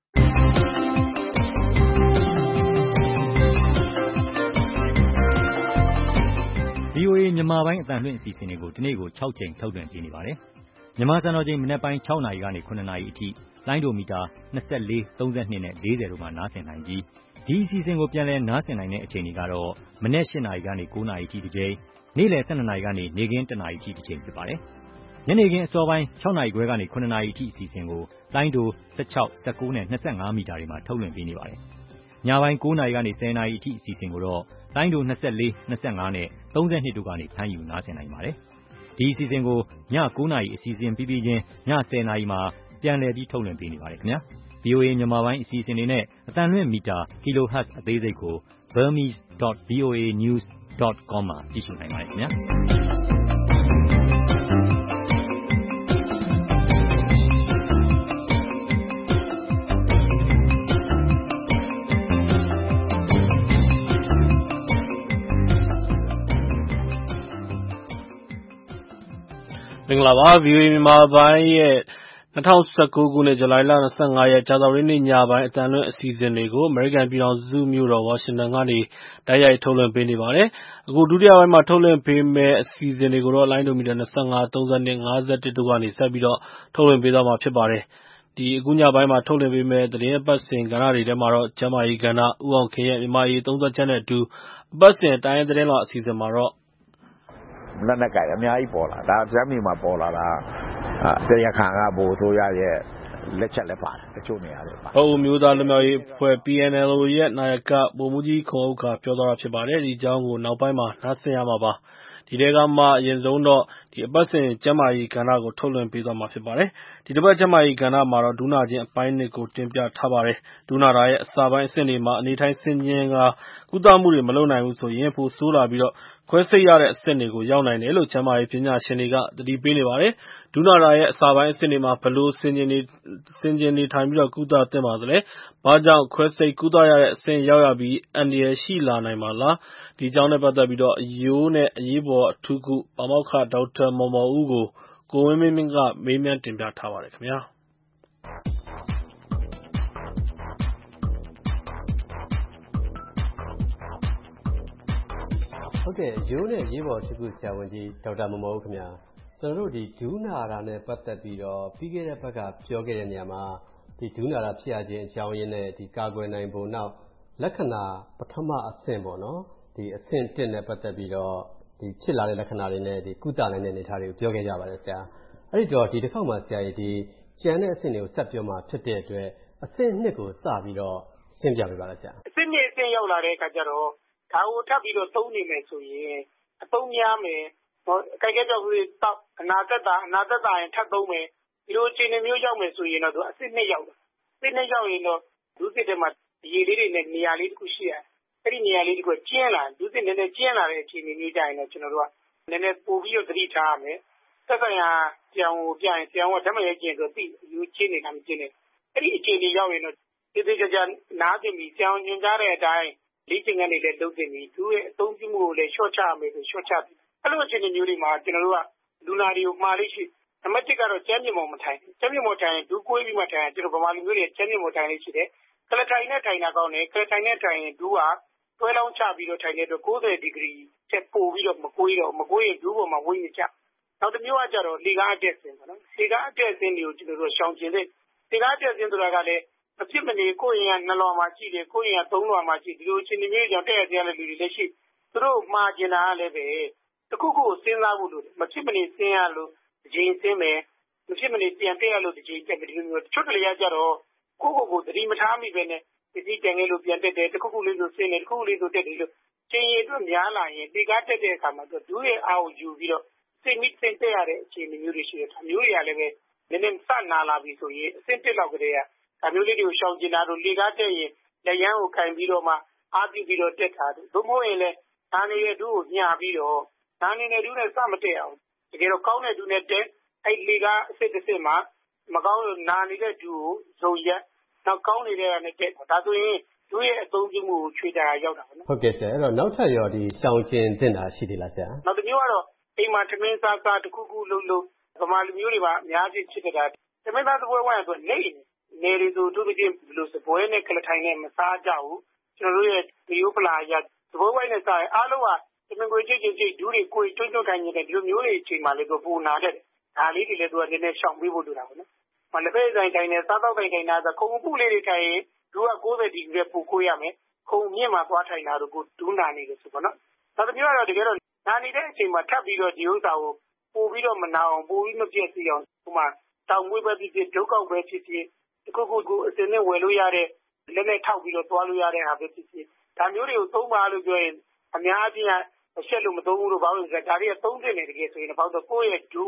ဗွီအိုအေမြန်မာပိုင်းအသံလွှင့်အစီအစဉ်တွေကိုဒီနေ့ကို၆ချိန်ထုတ်လွှင့်ပေးနေပါတယ်။မြန်မာစံတော်ချိန်မနက်ပိုင်း၆နာရီကနေ၇နာရီအထိလိုင်းဒိုမီတာ၂၄ ၃၂နဲ့၄၀တို့မှာနားဆင်နိုင်ပြီးဒီအစီအစဉ်ကိုပြန်လည်နားဆင်နိုင်တဲ့အချိန်တွေကတော့မနက်၈နာရီကနေ၉နာရီအထိတစ်ချိန်နေ့လယ်၁၂နာရီကနေနေ့ခင်း၁နာရီအထိတစ်ချိန်ဖြစ်ပါတယ်။ညနေခင်းအစောပိုင်း၆နာရီခွဲကနေ၇နာရီအထိအစီအစဉ်ကိုလိုင်းဒို၁၆ ၁၉နဲ့၂၅မီတာတွေမှာထုတ်လွှင့်ပေးနေပါတယ်။ညပိုင်း၉နာရီကနေ၁၀နာရီအထိအစီအစဉ်ကိုတော့လိုင်းဒို၂၄ ၂၅နဲ့၃၂တို့ကနေဖမ်းယူနားဆင်နိုင်ပါတယ်။ဒီအစီအစဉ်ကိုည၉နာရီအစီအစဉ်ပြီးပြီးချင်းည၁၀နာရီမှာပပြန်လည်ပြီးထုတ်လွှင့်ပေးနေပါတယ်ခင်ဗျာ။ ဗွီအိုအေ မြန်မာပိုင်းအစီအစဉ်တွေနဲ့အသံလွှင့်မီတာ kilohertz အသေးစိတ်ကို burmese dot v o a news dot com မှာကြည့်ရှုနိုင်ပါတယ်ခင်ဗျာ။မင်္ဂလာပါ ဗွီအိုအေ မြန်မာပိုင်းရဲ့၂၀၁၉ ခုနှစ် ဇူလိုင်လ ၂၅ ရက် ကြာသပတေးနေ့ညပိုင်းအသံလွှင့်အစီအစဉ်တွေကို အမေရိကန်ပြည်ထောင်စုမြို့တော်ဝါရှင်တန်ကနေ တိုက်ရိုက်ထုတ်လွှင့်ပေးနေပါတယ်။ အခုဒုတိယပိုင်းမှာထုတ်လွှင့်ပေးမယ့်အစီအစဉ်တွေကိုတော့ လိုင်းဒိုမီတာ ၂၅၊ ၃၂၊ ၅၁ တို့ကနေဆက်ပြီးတော့ထုတ်လွှင့်ပေးသွားမှာဖြစ်ပါတယ်။ ဒီအခုညပိုင်းမှာထုတ်လွှင့်ပေးမယ့်သတင်းအပတ်စဉ်ကဏ္ဍတွေထဲမှာတော့ ကျန်းမာရေးကဏ္ဍ၊ ဦးအောင်ခင်ရဲ့မြန်မာ့အရေးသုံးသပ်ချက်နဲ့အတူ အပတ်စဉ်တိုင်းရင်းသတင်းလွှာအစီအစဉ်မှာတော့လက်နက်ကိုင်အများကြီးပေါ်လာဒါရှမ်းပြည်မှာပေါ်လာတာတရားခံကဗိုလ်အစိုးရရဲ့လက်ချက်လည်းပါတယ်တချို့နေရာတွေပါပအိုဝ်းမျိုးသားလွတ်မြောက်ရေးအဖွဲ့ P N L O ရဲ့နာယကဗိုလ်မှူးကြီးခွန်ဥက္ကာပြောသွားတာဖြစ်ပါတယ်ဒီအကြောင်းကိုနောက်ပိုင်းမှာနားဆင်ရမှာပါဒီတဲကမှအရင်ဆုံးတော့ဒီအပတ်စဉ်ကျန်းမာရေးကဏ္ဍကိုထုတ်လွှင့်ပေးသွားမှာဖြစ်ပါတယ်ဒီတစ်ပတ်ကျန်းမာရေးကဏ္ဍမှာတော့ဒူးနာချင်းအပိုင်းနှစ်ကိုတင်ပြထားပါတယ်ဒူးနာတာရဲ့အစာပိုင်းအဆင့်တွေမှာအနေထိုင်ဆင်ခြင်ကကုသမှုတွေမလုပ်နိုင်ဘူးဆိုရင်ပိုဆိုးလာပြီးတော့ခွဲစိတ်ရတဲ့အဆင့်တွေကိုရောက်နိုင်တယ်လို့ကျန်းမာရေးပညာရှင်တွေကသတိပေးနေပါတယ်ဒူးနာတာရဲ့အစာပိုင်းအဆင့်တွေမှာဘလို့ဆင်ခြင်နေဆင်ခြင်နေထိုင်ပြီးတော့ကုသသင့်ပါသလဲဘာကြောင့်ခွဲစိတ်ကုသရတဲ့အဆင့်ရောက်ရပြီးအန္တရာယ်ရှိလာနိုင်ပါလားဒီအကြောင်းနဲ့ပတ်သက်ပြီးတော့အယိုးနဲ့အရေးပေါ်အထူးကုပါမောက္ခဒေါက်တာမော်မော်ဦးကိုကိုဝင်းမင်းမင်းကမေးမြန်းတင်ပြထားပါတယ်ခင်ဗျာဟုတ်ကဲ့ရိုးနဲ့ရေးပေါ်အထူးကုဆရာဝန်ကြီးဒေါက်တာမော်မော်ဦးခင်ဗျာကျွန်တော်တို့ဒီဒူးနာတာနဲ့ပတ်သက်ပြီးတော့ပြီးခဲ့တဲ့ဘက်ကပြောခဲ့တဲ့နေရာမှာဒီဒူးနာတာဖြစ်ရခြင်းအကြောင်းရင်းနဲ့ဒီကာကွယ်နိုင်ဖို့နောက်လက္ခဏာပထမအဆင့်ပေါ့နော်ဒီအဆင့်တစ်နဲ့ပတ်သက်ပြီးတော့ဒီဖြစ်လာတဲ့လက္ခဏာတွေနဲ့ဒီကုသနိုင်တဲ့အနေအထားတွေကိုပြောခဲ့ကြပါတယ်ဆရာအဲ့ဒီတော့ဒီတစ်ခေါက်မှာဆရာကြီးဒီကျန်တဲ့အဆင့်တွေကိုဆက်ပြောမှဖြစ်တဲ့အတွက်အဆင့်နှစ်ကိုစပြီးတော့ရှင်းပြပေးပါလားဆရာအဆင့်နှစ်အဆင့်ရောက်လာတဲ့အခါကျတော့ဒါကိုထပ်ပြီးတော့သုံးနေမယ်ဆိုရင်အသုံးများမယ်ဟောကြိုက်ကြကြောက်လေးတောက်အနာသက်တာအနာသက်တာရင်ထပ်သုံးမယ်ဒီလိုအခြေအနေမျိုးရောက်မယ်ဆိုရင်တော့သူအဆင့်နှစ်ရောက်တယ်အဆင့်နှစ်ရောက်ရင်တော့ဒုစစ်တဲ့မှာရေလေးတွေနဲ့နေရာလေးတစ်ခုရှိရတယ်အဲ့ဒီနေရာလေးတစ်ခုကျင်းလာဒုစစ်နည်းနည်းကျင်းလာတဲ့အခြေအနေမျိုးကြရင်တော့ကျွန်တော်တို့ကနည်းနည်းပို့ပြီးတော့သတိထားရမယ်သက်ဆိုင်ရာကြောင်ကိုပြရင်ကြောင်ကဓာတ်မရိုက်ကျင်ဆိုပြီးယူချင်းနေတာမကျင်းနေအဲ့ဒီအခြေအနေရောက်ရင်တော့ဒီဒီကြကြနားကျင်ပြီးကြောင်ညွှန်ကြားတဲ့အတိုင်းလေးကျင်ကနေလည်းလုပ်တင်ပြီးသူ့ရဲ့အသုံးပြုမှုကိုလည်း short ချရမယ်ဆို short ချပြီးအဲ့လိုအခြေအနေမျိုးတွေမှာကျွန်တော်တို့ကလူနာတွေကိုမှားလေးရှိနံပါတ်တစ်ကတော့ကျန်းမြင့်မော်မထိုင်ကျန်းမြင့်မော်ထိုင်ဒူးကွေးပြီးမှထိုင်ကျွန်တော်ဗမာလူမျိုးတွေကျန်းမြင့်မော်ထိုင်လေးရှိတယ်ကလထိုင်နဲ့ထိုင်တာကောင်းတယ်ကလထိုင်နဲ့ထိုင်ရင်ဒူးကတွဲလောင်းချပြီးတော့ထိုင်တဲ့အတွက်၉၀ဒီဂရီချက်ပို့ပြီးတော့မကွေးတော့မကွေးရင်ဒူးပေါ်မှာဝိုင်းနေကြနောက်တစ်မျိုးကကြတော့လေကားအတက်ဆင်းပေါ့နော်လေကားအတက်ဆင်းတွေကိုကျွန်တော်တို့ရှောင်ကျင်တဲ့လေကားအတက်ဆင်းဆိုတာကလည်းအဖြစ်မနေကိုယ်ရင်ကနှလွန်မှာရှိတယ်ကိုယ်ရင်ကသုံးလွန်မှာရှိဒီလိုအချိန်မျိုးကြောင့်တက်ရတဲ့လူတွေလည်းရှိသူတို့မှားကျင်တာလည်းပဲတခုခုစဉ်းစားဖို့လို့မဖြစ်မနေစဉ်းရလို့အချိန်စင်းမယ်မဖြစ်မနေပြန်တက်ရလို့ဒီချိန်တက်ပြီးဒီလိုမျိုးတချို့တလေရကြတော့ကိုယ့်ကိုယ်ကိုသတိမထားမိပဲနဲ့ဒီစီတန်ငယ်လို့ပြန်တက်တယ်တခုခုလေးဆိုစင်းတယ်တခုခုလေးဆိုတက်တယ်လို့ချိန်ရည်အတွက်များလာရင်ဒီကားတက်တဲ့အခါမှာသူဒူးရဲ့အာကိုယူပြီးတော့စိတ်မိစိတ်တက်ရတဲ့အခြေအနေမျိုးတွေရှိတယ်ဒါမျိုးတွေကလည်းပဲနည်းနည်းစနာလာပြီဆိုရင်အဆင့်တက်လောက်ကလေးကဒါမျိုးလေးတွေကိုရှောင်ကျင်တာတို့လေကားတက်ရင်လက်ရန်ကိုကင်ပြီးတော့မှအားပြုပြီးတော့တက်တာတို့သို့မဟုတ်ရင်လည်းဒါနေတဲ့ဒူးကိုညှာပြီးတော့ဒါနေတဲ့ဒူးနဲ့စမတက်အောင်တကယ်တော့ကောင်းတဲ့ဒူးနဲ့တက်အဲ့လေကားအစစ်တစ်စစ်မှာမကောင်းလို့နာနေတဲ့ဒူးကိုဇုံရက်နောက်ကောင်းနေတဲ့ကနေတက်ဒါဆိုရင်ဒူးရဲ့အသုံးပြုမှုကိုချွေတာရောက်တာပေါ့နော်ဟုတ်ကဲ့ဆရာအဲ့တော့နောက်ထပ်ရောဒီရှောင်ကျင်တင်တာရှိသေးလားဆရာနောက်တစ်မျိုးကတော့အိမ်မှာသမင်းစားစားတစ်ခုခုလုံးလုံးဗမာလူမျိုးတွေပါအများကြီးဖြစ်တဲ့တာသမင်းသားသပွဲဝိုင်းဆိုနေနေရီဆိုသူတို့ချင်းဘလို့စပွဲနဲ့ကလထိုင်နဲ့မစားကြဘူးကျွန်တော်တို့ရဲ့ဒီယိုပလာရသပွဲဝိုင်းနဲ့စားရင်အားလုံးကသမင်းကိုကြိတ်ကြိတ်ဒူးတွေကိုကျွတ်ကျွတ်တိုင်းနေတဲ့ဒီလိုမျိုးတွေအချိန်မှလည်းသူပူနာတဲ့ဒါလေးတွေလည်းသူကနည်းနည်းရှောင်ပေးဖို့လိုတာပေါ့နော်မလက်ဖက်ဆိုင်တိုင်းနဲ့စားတော့တိုင်းတိုင်းနာဆိုခုံပုလေးတွေထိုင်ရင်ဒူးက၉၀ဒီဂရီပူကိုရမယ်ခုံမြင့်မှာသွားထိုင်တာတို့ကိုဒူးနာနေလို့ဆိုပေါ့နော်နောက်တစ်မျိုးကတော့တကယ်တော့နာနေတဲ့အချိန်မှာထပ်ပြီးတော့ဒီဥစ္စာကိုပို့ပြီးတော့မနာအောင်ပို့ပြီးမပြည့်စုံအောင်ဟိုမှာတောင်မွေးပဲဖြစ်ဖြစ်ဒုက္ခပဲဖြစ်ဖြစ်တခုခုကိုအစင်းနဲ့ဝယ်လို့ရတဲ့လက်နဲ့ထောက်ပြီးတော့သွားလို့ရတဲ့ဟာပဲဖြစ်ဖြစ်ဒါမျိုးတွေကိုသုံးပါလို့ပြောရင်အများကြီးအရှက်လို့မသုံးဘူးလို့ဘာလို့လဲဆိုတော့ဒါတွေကသုံးတင်နေတကယ်ဆိုရင်ဘာလို့ကိုယ့်ရဲ့ဒူးကို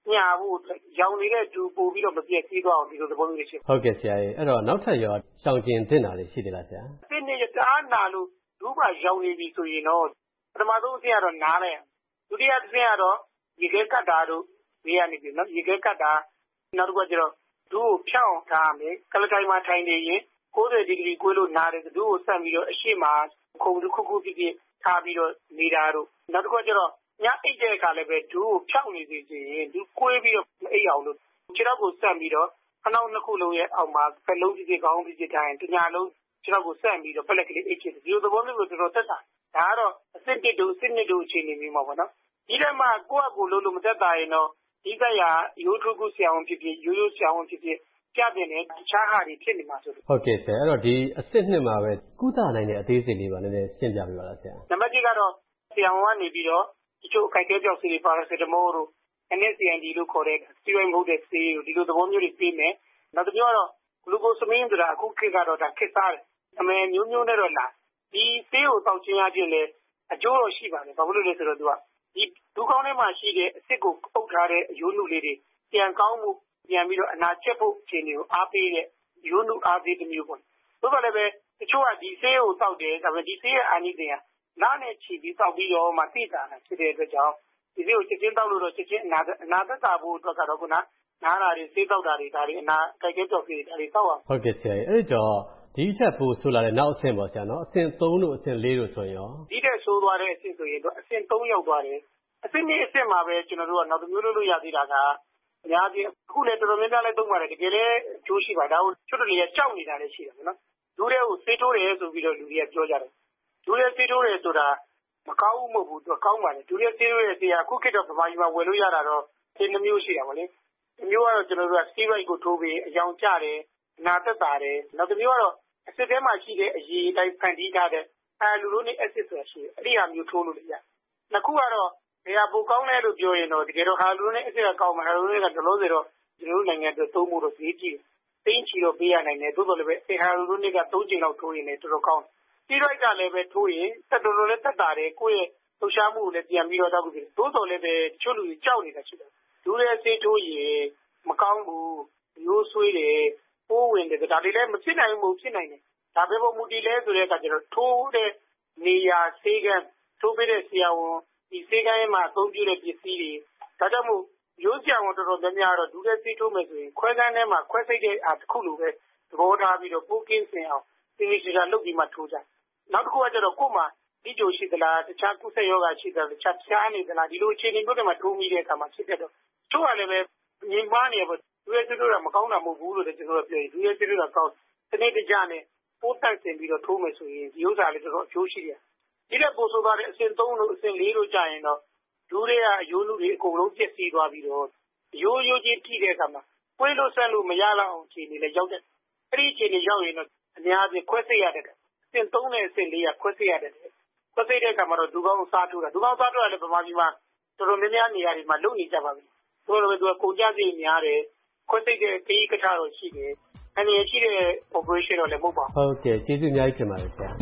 ညာဖို့ရောင်နေတဲ့ဒူပို့ပြီးတော့မပြည့်စည်သွားအောင်ဒီလိုသဘောမျိုးရှိဟုတ်ကဲ့ဆရာကြီးအဲ့တော့နောက်ထပ်ရောရှောင်ကျင်သင့်တာတွေရှိသေးလားဆရာအစ်နေ့တအားနာလို့ဒူးပါရောင်နေပြီဆိုရင်တော့ပထမဆုံးအဆင့်ကတော့နားလိုက်ဒုတိယအဆင့်ကတော့ရေခဲကတ်တာတို့နေရာနေပြီနော်ရေခဲကတ်တာနောက်တစ်ခုကျတော့ဒူးကိုဖြောင်းထားမယ်ကလတိုင်းမှာထိုင်နေရင်ကိုးဆယ်ဒီဂရီကွေးလို့နားတယ်ဒူးကိုဆက်ပြီးတော့အရှိမခုံတစ်ခုခုဖြစ်ဖြစ်ထားပြီးတော့နေတာတို့နောက်တစ်ခုကျတော့ညအိတ်တဲ့အခါလည်းပဲဒူးကိုဖြောင်းနေသေးခြင်းဒူးကွေးပြီးတော့မအိတ်အောင်လို့ခြေထောက်ကိုဆက်ပြီးတော့ခဏနှစ်ခုလုံးရဲ့အောက်မှာဖက်လုံးဖြစ်ဖြစ်ခေါင်းဖြစ်ဖြစ်တိုင်းတညာလုံးခြေထောက်ကိုဆက်ပြီးတော့ပလက်ကလေးအိတ်ဖြစ်ဒီလိုသဘောမျိုးကိုတော်တော်သက်သာဒါကတော့အစစ်တစ်တို့အစစ်နှစ်တို့အခြေအနေမျိုးမှာပေါ့နော်ဒီထဲမှာကိုယ့်အကူလုံးလို့မသက်သာရင်တော့ဒီကရရိုးထုခုဆရာဝန်ဖြစ်ဖြစ်ရိုးရိုးဆရာဝန်ဖြစ်ဖြစ်ကြပြနေတခြားဟာတွေဖြစ်နေမှာဆိုလို့ဟုတ်ကဲ့ဆရာအဲ့တော့ဒီအစစ်နှစ်မှာပဲကုသနိုင်တဲ့အသေးစိတ်လေးပါနည်းနည်းရှင်းပြပေးပါလားဆရာနံပါတ်တစ်ကတော့ဆရာဝန်ကနေပြီးတော့ဒီချို့အခိုက်အတန့်ကြောင့်ဆေးပါရာစီတမောတို့ N S A N D လို့ခေါ်တဲ့စတီရိုက်မဟုတ်တဲ့ဆေးကိုဒီလိုသဘောမျိုးတွေပေးမယ်နောက်တစ်မျိုးကတော့ဂလူကိုစမင်းဆိုတာအခုခေတ်ကတော့ဒါခေတ်စားတယ်အမေမျိုးမျိုးနဲ့တော့လာဒီဆေးကိုတောက်ချင်းရခြင်းလေအကျိုးတော့ရှိပါတယ်ဘာလို့လဲဆိုတော့သူကဒီဒူးကောင်းထဲမှာရှိတဲ့အစ်စ်ကိုအုပ်ထားတဲ့အယိုးနုလေးတွေပြန်ကောင်းမှုပြန်ပြီးတော့အနာချက်ဖို့အခြေအနေကိုအားပေးတဲ့ရိုးနုအားပေးတစ်မျိုးပေါ့သို့တော်လည်းပဲတချို့ကဒီဆေးကိုတောက်တယ်ဒါပေမဲ့ဒီဆေးရဲ့အာနိသင်ကနားနဲ့ချီပြီးတောက်ပြီးတော့မှသိတာဖြစ်တဲ့အတွက်ကြောင့်ဒီဆေးကိုချက်ချင်းတောက်လို့တော့ချက်ချင်းအနာအနာသက်သာဖို့အတွက်ကတော့ခုနနားတာတွေဆေးတောက်တာတွေဒါတွေအနာကြိုက်ကြကြောက်စီဒါတွေတောက်အောင်ဟုတ်ကဲ့ဆရာအဲ့တော့ဒီချက်ပို့ဆိုလာတဲ့နောက်အဆင့်ပေါ့ဆရာနော်အဆင့်သုံးတို့အဆင့်လေးတို့ဆိုရင်ရောဒီတဲ့ဆိုးသွားတဲ့အဆင့်ဆိုရင်တော့အဆင့်သုံးရောက်သွားတယ်အဆင့်နှစ်အဆင့်မှာပဲကျွန်တော်တို့ကနောက်တစ်မျိုးလို့ရသေးတာကအများကြီးအခုလည်းတော်တော်များများလည်းသုံးပါတယ်တကယ်လည်းအကျိုးရှိပါဒါကိုချွတ်တလေကြောက်နေတာလည်းရှိတယ်နော်လူတွေကိုစေးထိုးတယ်ဆိုပြီးတော့လူတွေကပြောကြတယ်လူတွေစေးထိုးတယ်ဆိုတာမကောင်းဘူးမဟုတ်ဘူးသူကောင်းပါတယ်လူတွေစေးထိုးတဲ့ဆေးကအခုခေတ်တော့ဗမာပြည်မှာဝယ်လို့ရတာတော့ဆေးနှမျိုးရှိတာပါလေတစ်မျိုးကတော့ကျွန်တော်တို့ကစီးရိုက်ကိုထိုးပြီးအယောင်ကျတယ်အနာသက်သာတယ်နောက်တစ်မျိုးကတော့အစစ်ထဲမှာရှိတဲ့အရည်အတိုင်းဖန်တီးထားတဲ့အဲလူလိုနေအက်ဆစ်ဆိုတာရှိတယ်အဲ့ဒီဟာမျိုးထိုးလို့ရတယ်နှစ်ခုကတော့နေရာပိုကောင်းတယ်လို့ပြောရင်တော့တကယ်တော့ဟာလူနဲ့အစ်စ်ကကောင်းမှာဟာလူနဲ့ကဒလို့ဆိုတော့ကျွန်တော်တို့နိုင်ငံအတွက်သုံးဖို့တော့ဈေးကြီးသိန်းချီတော့ပေးရနိုင်တယ်သို့တော်လည်းပဲအဲဟာလူနဲ့ကသုံးချိန်လောက်ထိုးရင်လည်းတော်တော်ကောင်းစီးရိုက်ကလည်းပဲထိုးရင်တက်တော်တော်လည်းတက်တာတယ်ကိုယ့်ရဲ့လှူရှားမှုကိုလည်းပြန်ပြီးတော့တောက်ပြီးသို့တော်လည်းပဲတချို့လူတွေကြောက်နေတာရှိတယ်လူတွေစေးထိုးရင်မကောင်းဘူးရိုးဆွေးတယ်ပိုးဝင်တယ်ဒါတွေလည်းမဖြစ်နိုင်ဘူးဖြစ်နိုင်တယ်ဒါပဲပုံမူတည်လဲဆိုတဲ့အခါကျတော့ထိုးတဲ့နေရာဆေးကန်းထိုးပေးတဲ့ဆရာဝန်ဒီဆေးကန်းမှာအသုံးပြုတဲ့ပစ္စည်းတွေဒါကြောင့်မို့ရိုးဆရာဝန်တော်တော်များများတော့ဒူးတဲ့ဆေးထိုးမယ်ဆိုရင်ခွဲကန်းထဲမှာခွဲစိတ်တဲ့အားတစ်ခုလိုပဲသဘောထားပြီးတော့ပိုးကင်းစင်အောင်ဒီလိုရှိတာလုပ်ပြီးမှထိုးကြနောက်တစ်ခုကကျတော့ကို့မှာဒီကြိုရှိသလားတခြားကုသယောဂရှိသလားတခြားဖြားနေသလားဒီလိုအခြေအနေမျိုးတွေမှာထိုးမိတဲ့အခါမှာဖြစ်တတ်တော့ချို့ကလည်းပဲငြိမ်ပါနေပေါ့ဒူးရဲ့ဆေးထိုးတာမကောင်းတာမဟုတ်ဘူးလို့ကျွန်တော်ပြောရင်ဒူးရဲ့ဆေးထိုးတာကောင်းစနစ်တကျနဲ့ပိုးတန့်စင်ပြီးတော့ထိုးမယ်ဆိုရင်ဒီဥစ္စာလေးတော်တော်အကျိုးရှိတယ်ဒီတဲ့ပို့ဆိုသွားတဲ့အဆင့်သုံးလို့အဆင့်လေးလို့ကြာရင်တော့ဒူးတွေကအယိုးလူတွေအကုန်လုံးပြည့်စည်သွားပြီးတော့ရိုးရိုးချင်းထိတဲ့အခါမှာကွေးလို့ဆက်လို့မရတော့အောင်အခြေအနေနဲ့ရောက်တဲ့အဲ့ဒီအခြေအနေရောက်ရင်တော့အများကြီးခွဲစိတ်ရတဲ့အဆင့်သုံးနဲ့အဆင့်လေးကခွဲစိတ်ရတယ်ခွဲစိတ်တဲ့အခါမှာတော့ဒူးကောင်းစားထိုးတာဒူးကောင်းစားထိုးရတယ်ဗမာပြည်မှာတော်တော်များများနေရာတွေမှာလုပ်နေကြပါပြီဆိုတော့သူကကုန်ကြစိတ်များတယ်ခွဲစိတ်တဲ့ခရီးကထားတော့ရှိတယ်အနေရှိတဲ့ operation တော့လည်းမဟုတ်ပါဘူးဟုတ်ကဲ့ကျေးဇူးအများကြီးတင်ပါတယ်ဆရာ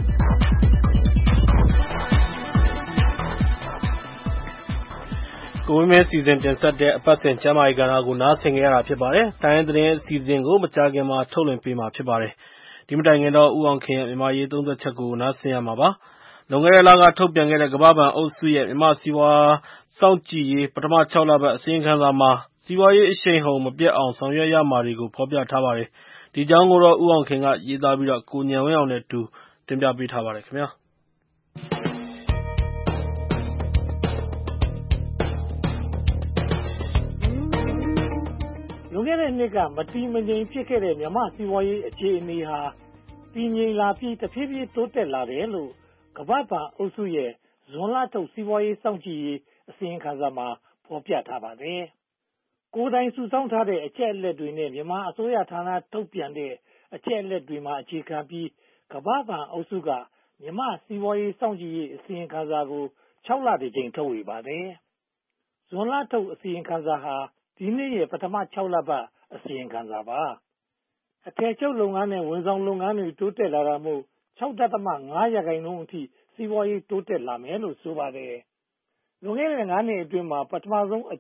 ကိုဝင်းမဲစီစဉ်တင်ဆက်တဲ့အပတ်စဉ်ကျမ်းမာရေးကဏ္ဍကိုနားဆင်ကြရတာဖြစ်ပါတယ်။တိုင်းသတင်းအစီအစဉ်ကိုမကြာခင်မှာထုတ်လွှင့်ပေးမှာဖြစ်ပါတယ်။ဒီမတိုင်ခင်တော့ဦးအောင်ခင်ရဲ့မြန်မာရေးသုံးသက်ချက်ကိုနားဆင်ရမှာပါ။လွန်ခဲ့တဲ့လကထုတ်ပြန်ခဲ့တဲ့ကမ္ဘာ့ဘဏ်အုပ်စုရဲ့မြန်မာစီးပွားစောင့်ကြည့်ရေးပထမခြောက်လပတ်အစီရင်ခံစာမှာစီးပွားရေးအရှိန်အဟုန်မပြတ်အောင်ဆောင်ရွက်ရမှာတွေကိုဖော်ပြထားပါတယ်။ဒီအကြောင်းကိုတော့ဦးအောင်ခင်ကရေးသားပြီးတော့ကိုဉာဏ်ဝင်းအောင်နဲ့တူတင်ပြပေးထားပါတယ်ခင်ဗျာ။လွန်ခဲ့တဲ့နှစ်ကမတည်မငြိမ်ဖြစ်ခဲ့တဲ့မြန်မာ့စီးပွားရေးအခြေအနေဟာတည်ငြိမ်လာပြီးတဖြည်းဖြည်းတိုးတက်လာတယ်လို့ကမ္ဘာ့ဘဏ်အုပ်စုရဲ့ဇွန်လထုတ်စီးပွားရေးစောင့်ကြည့်ရေးအစီရင်ခံစာမှာဖော်ပြထားပါတယ်။ကိုယ်တိုင်စုဆောင်းထားတဲ့အချက်အလက်တွေနဲ့မြန်မာအစိုးရဌာနထုတ်ပြန်တဲ့အချက်အလက်တွေမှာအခြေခံပြီးကမ္ဘာ့ဘဏ်အုပ်စုကမြန်မာစီးပွားရေးစောင့်ကြည့်ရေးအစီရင်ခံစာကိုခြောက်လတစ်ကြိမ်ထုတ်ဝေပါတယ်။ဇွန်လထုတ်အစီရင်ခံစာဟာဒီနှစ်ရဲ့ပထမခြောက်လပတ်အစီရင်ခံစာပါအထည်ချုပ်လုပ်ငန်းနဲ့ဝန်ဆောင်လုပ်ငန်းတွေတိုးတက်လာတာမို့ ၆ဒသမ၅ ရာခိုင်နှုန်းအထိစီးပွားရေးတိုးတက်လာမယ်လို့ဆိုပါတယ်လွန်ခဲ့တဲ့၅နှစ်အတွင်းမှာပထမဆုံးအကြိမ်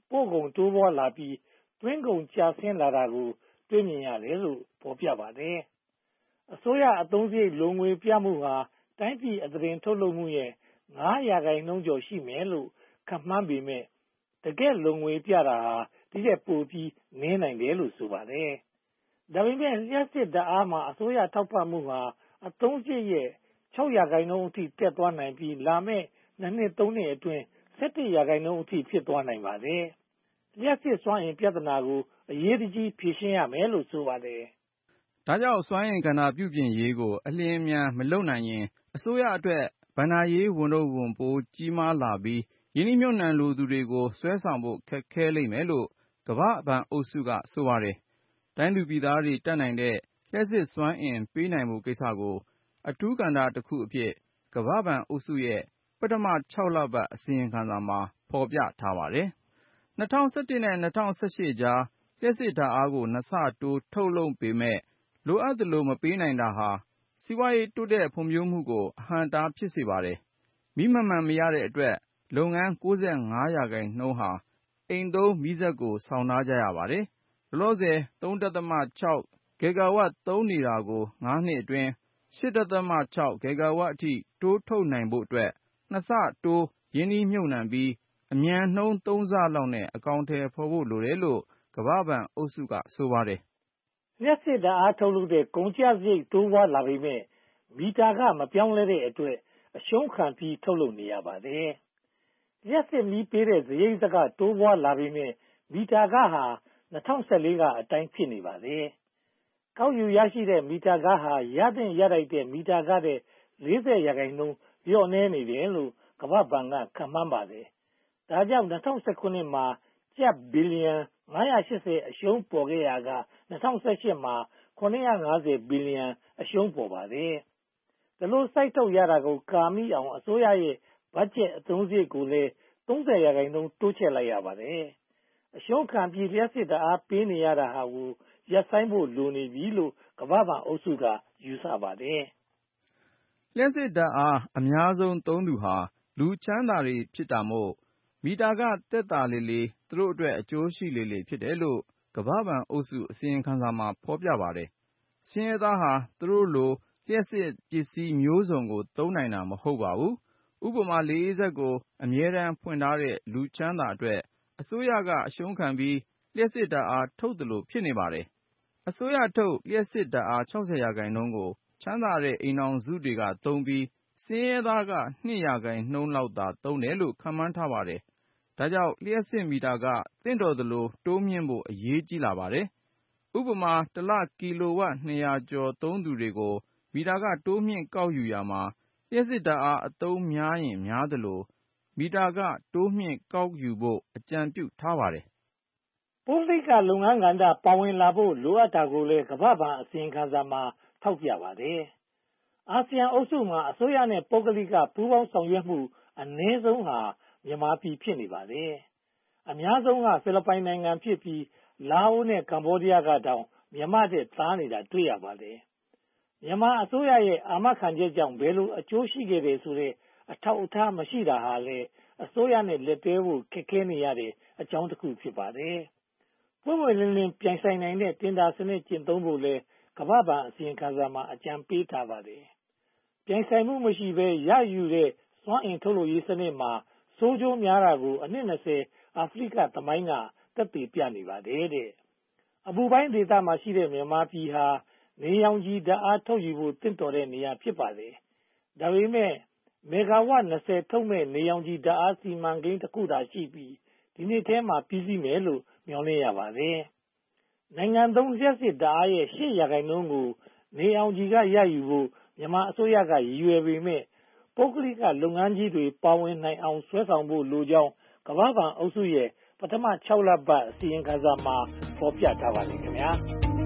ပို့ကုန်တိုးပွားလာပြီးသွင်းကုန်ကျဆင်းလာတာကိုတွေ့မြင်ရတယ်လို့ဖော်ပြပါတယ်။အစိုးရအသုံးစရိတ်လိုငွေပြမှုဟာတိုင်းပြည်အသားတင်ထုတ်လုပ်မှုရဲ့ငါးရာခိုင်နှုန်းကျော်ရှိမယ်လို့ခန့်မှန်းပေမယ့်တကယ့်လိုငွေပြတာဟာဒီထက်ပိုပြီးနည်းနိုင်တယ်လို့ဆိုပါတယ်။ဒါပေမဲ့လျှပ်စစ်ဓာတ်အားမှာအစိုးရထောက်ပံ့မှုဟာအသုံးစရိတ်ရဲ့ခြောက်ရာခိုင်နှုန်းအထိတက်သွားနိုင်ပြီးလာမယ့်နှစ်နှစ်သုံးနှစ်အတွင်းဆယ့်တစ်ရာခိုင်နှုန်းအထိဖြစ်သွားနိုင်ပါတယ်။လျှပ်စစ်စွမ်းအင်ပြဿနာကိုအရေးတကြီးဖြေရှင်းရမယ်လို့ဆိုပါတယ်။ဒါကြောင့်စွမ်းအင်ကဏ္ဍပြုပြင်ရေးကိုအလျင်အမြန်မလုပ်နိုင်ရင်အစိုးရအတွက်ဘဏ္ဍာရေးဝန်ထုပ်ဝန်ပိုးကြီးမားလာပြီးရင်းနှီးမြှုပ်နှံလိုသူတွေကိုဆွဲဆောင်ဖို့ခက်ခဲလိမ့်မယ်လို့ကမ္ဘာ့ဘဏ်အုပ်စုကဆိုပါတယ်။တိုင်းသူပြည်သားတွေတတ်နိုင်တဲ့လျှပ်စစ်စွမ်းအင်ပေးနိုင်ဖို့ကိစ္စကိုအထူးကဏ္ဍတစ်ခုအဖြစ်ကမ္ဘာ့ဘဏ်အုပ်စုရဲ့ပထမခြောက်လပတ်အစီရင်ခံစာမှာဖော်ပြထားပါတယ်။၂၀၁၁နဲ့၂၀၁၈ကြားလျှပ်စစ်ဓာတ်အားကိုနှစ်ဆတိုးထုတ်လုပ်ပေမယ့်လိုအပ်သလိုမပေးနိုင်တာဟာစီးပွားရေးတိုးတက်ဖွံ့ဖြိုးမှုကိုအဟန့်အတားဖြစ်စေပါတယ်။မီးမှန်မှန်မရတဲ့အတွက်လုပ်ငန်း၉၅ရာခိုင်နှုန်းဟာအိမ်သုံးမီးစက်ကိုဆောင်ထားကြရပါတယ်။လောလောဆယ် ၃.၆ ဂီဂါဝပ်သုံးနေတာကိုငါးနှစ်အတွင်း ၈.၆ ဂီဂါဝပ်အထိတိုးထုတ်နိုင်ဖို့အတွက်နှစ်ဆတိုးရင်းနှီးမြှုပ်နှံပြီးအမြန်နှုန်းသုံးဆလောက်နဲ့အကောင်အထည်ဖော်ဖို့လိုတယ်လို့ကမ္ဘာ့ဘဏ်အုပ်စုကဆိုပါတယ်။လျှပ်စစ်ဓာတ်အားထုတ်လုပ်တဲ့ကုန်ကျစရိတ်တိုးပွားလာပေမယ့်မီတာခမပြောင်းလဲတဲ့အတွက်အရှုံးခံပြီးထုတ်လုပ်နေရပါတယ်။လျှပ်စစ်မီးပေးတဲ့စရိတ်စကတိုးပွားလာပေမယ့်မီတာခဟာ၂၀၁၄ကအတိုင်းဖြစ်နေပါတယ်။ကောက်ယူရရှိတဲ့မီတာခဟာရသင့်ရထိုက်တဲ့မီတာခတဲ့၄၀ရာခိုင်နှုန်းလျော့နည်းနေတယ်လို့ကမ္ဘာ့ဘဏ်ကခန့်မှန်းပါတယ်။ဒါကြောင့်၂၀၁၇မှာကျပ်ဘီလီယံငါးရာရှစ်ဆယ်အရှုံးပေါ်ခဲ့ရာက၂၀၁၈မှာခုနှစ်ရာငါးဆယ်ဘီလီယံအရှုံးပေါ်ပါတယ်။ဒီလိုစိုက်ထုတ်ရတာကိုကာမိအောင်အစိုးရရဲ့ဘတ်ဂျက်အသုံးစရိတ်ကိုလည်းသုံးဆယ်ရာခိုင်နှုန်းတိုးချဲ့လိုက်ရပါတယ်။အရှုံးခံပြီးလျှပ်စစ်ဓာတ်အားပေးနေရတာဟာကိုရပ်ဆိုင်းဖို့လိုနေပြီလို့ကမ္ဘာ့ဘဏ်အုပ်စုကယူဆပါတယ်။လျှပ်စစ်ဓာတ်အားအများဆုံးသုံးသူဟာလူချမ်းသာတွေဖြစ်တာမို့မီတာခသက်သာလေလေသူတို့အတွက်အကျိုးရှိလေလေဖြစ်တယ်လို့ကမ္ဘာ့ဘဏ်အုပ်စုအစီရင်ခံစာမှာဖော်ပြပါတယ်။ဆင်းရဲသားဟာသူတို့လိုလျှပ်စစ်ပစ္စည်းမျိုးစုံကိုသုံးနိုင်တာမဟုတ်ပါဘူး။ဥပမာလေအေးစက်ကိုအမြဲတမ်းဖွင့်ထားတဲ့လူချမ်းသာအတွက်အစိုးရကအရှုံးခံပြီးလျှပ်စစ်ဓာတ်အားထုတ်သလိုဖြစ်နေပါတယ်။အစိုးရထုတ်လျှပ်စစ်ဓာတ်အား၆၀ရာခိုင်နှုန်းကိုချမ်းသာတဲ့အိမ်ထောင်စုတွေကသုံးပြီးဆင်းရဲသားက၂ရာခိုင်နှုန်းလောက်သာသုံးတယ်လို့ခန့်မှန်းထားပါတယ်။ဒါကြောင့်လျှပ်စစ်မီတာခသင့်တော်သလိုတိုးမြှင့်ဖို့အရေးကြီးလာပါတယ်။ဥပမာတစ်လကီလိုဝပ်နှစ်ရာကျော်သုံးသူတွေကိုမီတာခတိုးမြှင့်ကောက်ယူရာမှာလျှပ်စစ်ဓာတ်အားအသုံးများရင်များသလိုမီတာခတိုးမြှင့်ကောက်ယူဖို့အကြံပြုထားပါတယ်။ပုဂ္ဂလိကလုပ်ငန်းကဏ္ဍပါဝင်လာဖို့လိုအပ်တာကိုလည်းကမ္ဘာ့ဘဏ်အစီရင်ခံစာမှာထောက်ပြပါတယ်။အာဆီယံအုပ်စုမှာအစိုးရနဲ့ပုဂ္ဂလိကပူးပေါင်းဆောင်ရွက်မှုအနည်းဆုံးဟာမြန်မာပြည်ဖြစ်နေပါတယ်။အများဆုံးကဖိလစ်ပိုင်နိုင်ငံဖြစ်ပြီးလာအိုနဲ့ကမ္ဘောဒီးယားကတောင်မြန်မာထက်သာနေတာတွေ့ရပါတယ်။မြန်မာအစိုးရရဲ့အာမခံချက်ကြောင့်ဘယ်လိုအကျိုးရှိခဲ့တယ်ဆိုတဲ့အထောက်အထားမရှိတာဟာလည်းအစိုးရနဲ့လက်တွဲဖို့ခက်ခဲနေရတဲ့အကြောင်းတစ်ခုဖြစ်ပါတယ်။ပွင့်ပွင့်လင်းလင်းပြိုင်ဆိုင်နိုင်တဲ့တင်ဒါစနစ်ကျင့်သုံးဖို့လည်းကမ္ဘာ့ဘဏ်အစီရင်ခံစာမှာအကြံပေးထားပါတယ်။ပြိုင်ဆိုင်မှုမရှိဘဲရယူတဲ့စွမ်းအင်ထုတ်လုပ်ရေးစနစ်မှာဆိုးကျိုးများတာကိုအနှစ်၂၀အာဖရိကသမိုင်းကသက်သေပြနေပါတယ်တဲ့အပူပိုင်းဒေသမှာရှိတဲ့မြန်မာပြည်ဟာနေရောင်ခြည်ဓာတ်အားထုတ်ယူဖို့တင့်တော်တဲ့နေရာဖြစ်ပါတယ်။ဒါပေမဲ့မေဂါဝပ်၂၀ထုတ်မဲ့နေရောင်ခြည်ဓာတ်အားစီမံကိန်းတစ်ခုသာရှိပြီးဒီနှစ်ထဲမှာပြီးစီးမယ်လို့မျှော်လင့်ရပါတယ်။နိုင်ငံသုံးလျှပ်စစ်ဓာတ်အားရဲ့၈ရာခိုင်နှုန်းကိုနေရောင်ခြည်ကရယူဖို့မြန်မာအစိုးရကရည်ရွယ်ပေမဲ့ပုဂ္ဂလိကလုပ်ငန်းကြီးတွေပါဝင်နိုင်အောင်ဆွဲဆောင်ဖို့လိုကြောင်းကမ္ဘာ့ဘဏ်အုပ်စုရဲ့ပထမခြောက်လပတ်အစီရင်ခံစာမှာဖော်ပြထားပါတယ်ခင်ဗျာ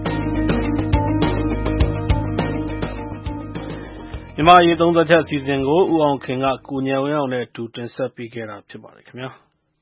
မြန်မာရေးသုံးသက်ချက်အစီအစဉ်ကိုဦးအောင်ခင်ကကိုဉာဏ်ဝင်းအောင်နဲ့အတူတင်ဆက်ပေးခဲ့တာဖြစ်ပါတယ်ခင်ဗျာ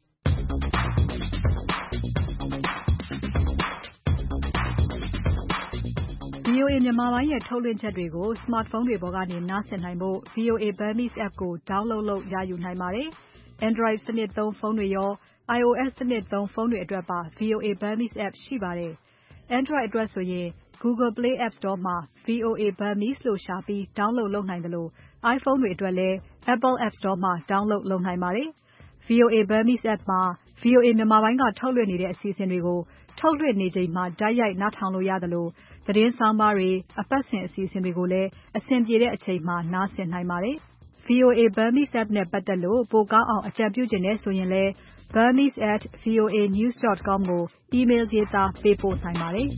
ဗွီအိုအေ မြန်မာပိုင်းရဲ့ထုတ်လွှင့်ချက်တွေကို Smartphone တွေပေါ်ကနေနားဆင်နိုင်ဖို့ ဗွီအိုအေ Burmese app ကို download လုပ်ရယူနိုင်ပါတယ်။ Android စနစ်သုံးဖုန်းတွေရော iOS စနစ်သုံးဖုန်းတွေအတွက်ပါ ဗွီအိုအေ Burmese app ရှိပါတယ်။ Android အတွက်ဆိုရင် Google Play App Store မှာ ဗွီအိုအေ Burmese လို့ရှာပြီး download လုပ်နိုင်သလို iPhone တွေအတွက်လည်း Apple App Store မှာ download လုပ်နိုင်ပါတယ်။ ဗွီအိုအေ Burmese app မှာ ဗွီအိုအေမြန်မာပိုင်းကထုတ်လွှင့်နေတဲ့အစီအစဉ်တွေကို ထုတ်လွှင့်နေချိန်မှာ တိုက်ရိုက်နားထောင်လို့ရသလို သတင်းဆောင်းပါးတွေ အပတ်စဉ်အစီအစဉ်တွေကိုလည်း အဆင်ပြေတဲ့အချိန်မှာ နားဆင်နိုင်ပါတယ်။ ဗွီအိုအေ Burmese app နဲ့ပတ်သက်လို့ ပိုကောင်းအောင်အကြံပြုချင်တယ်ဆိုရင်လည်း burmese at voanews dot com ကို email ရေးသားပေးပို့နိုင်ပါတယ်။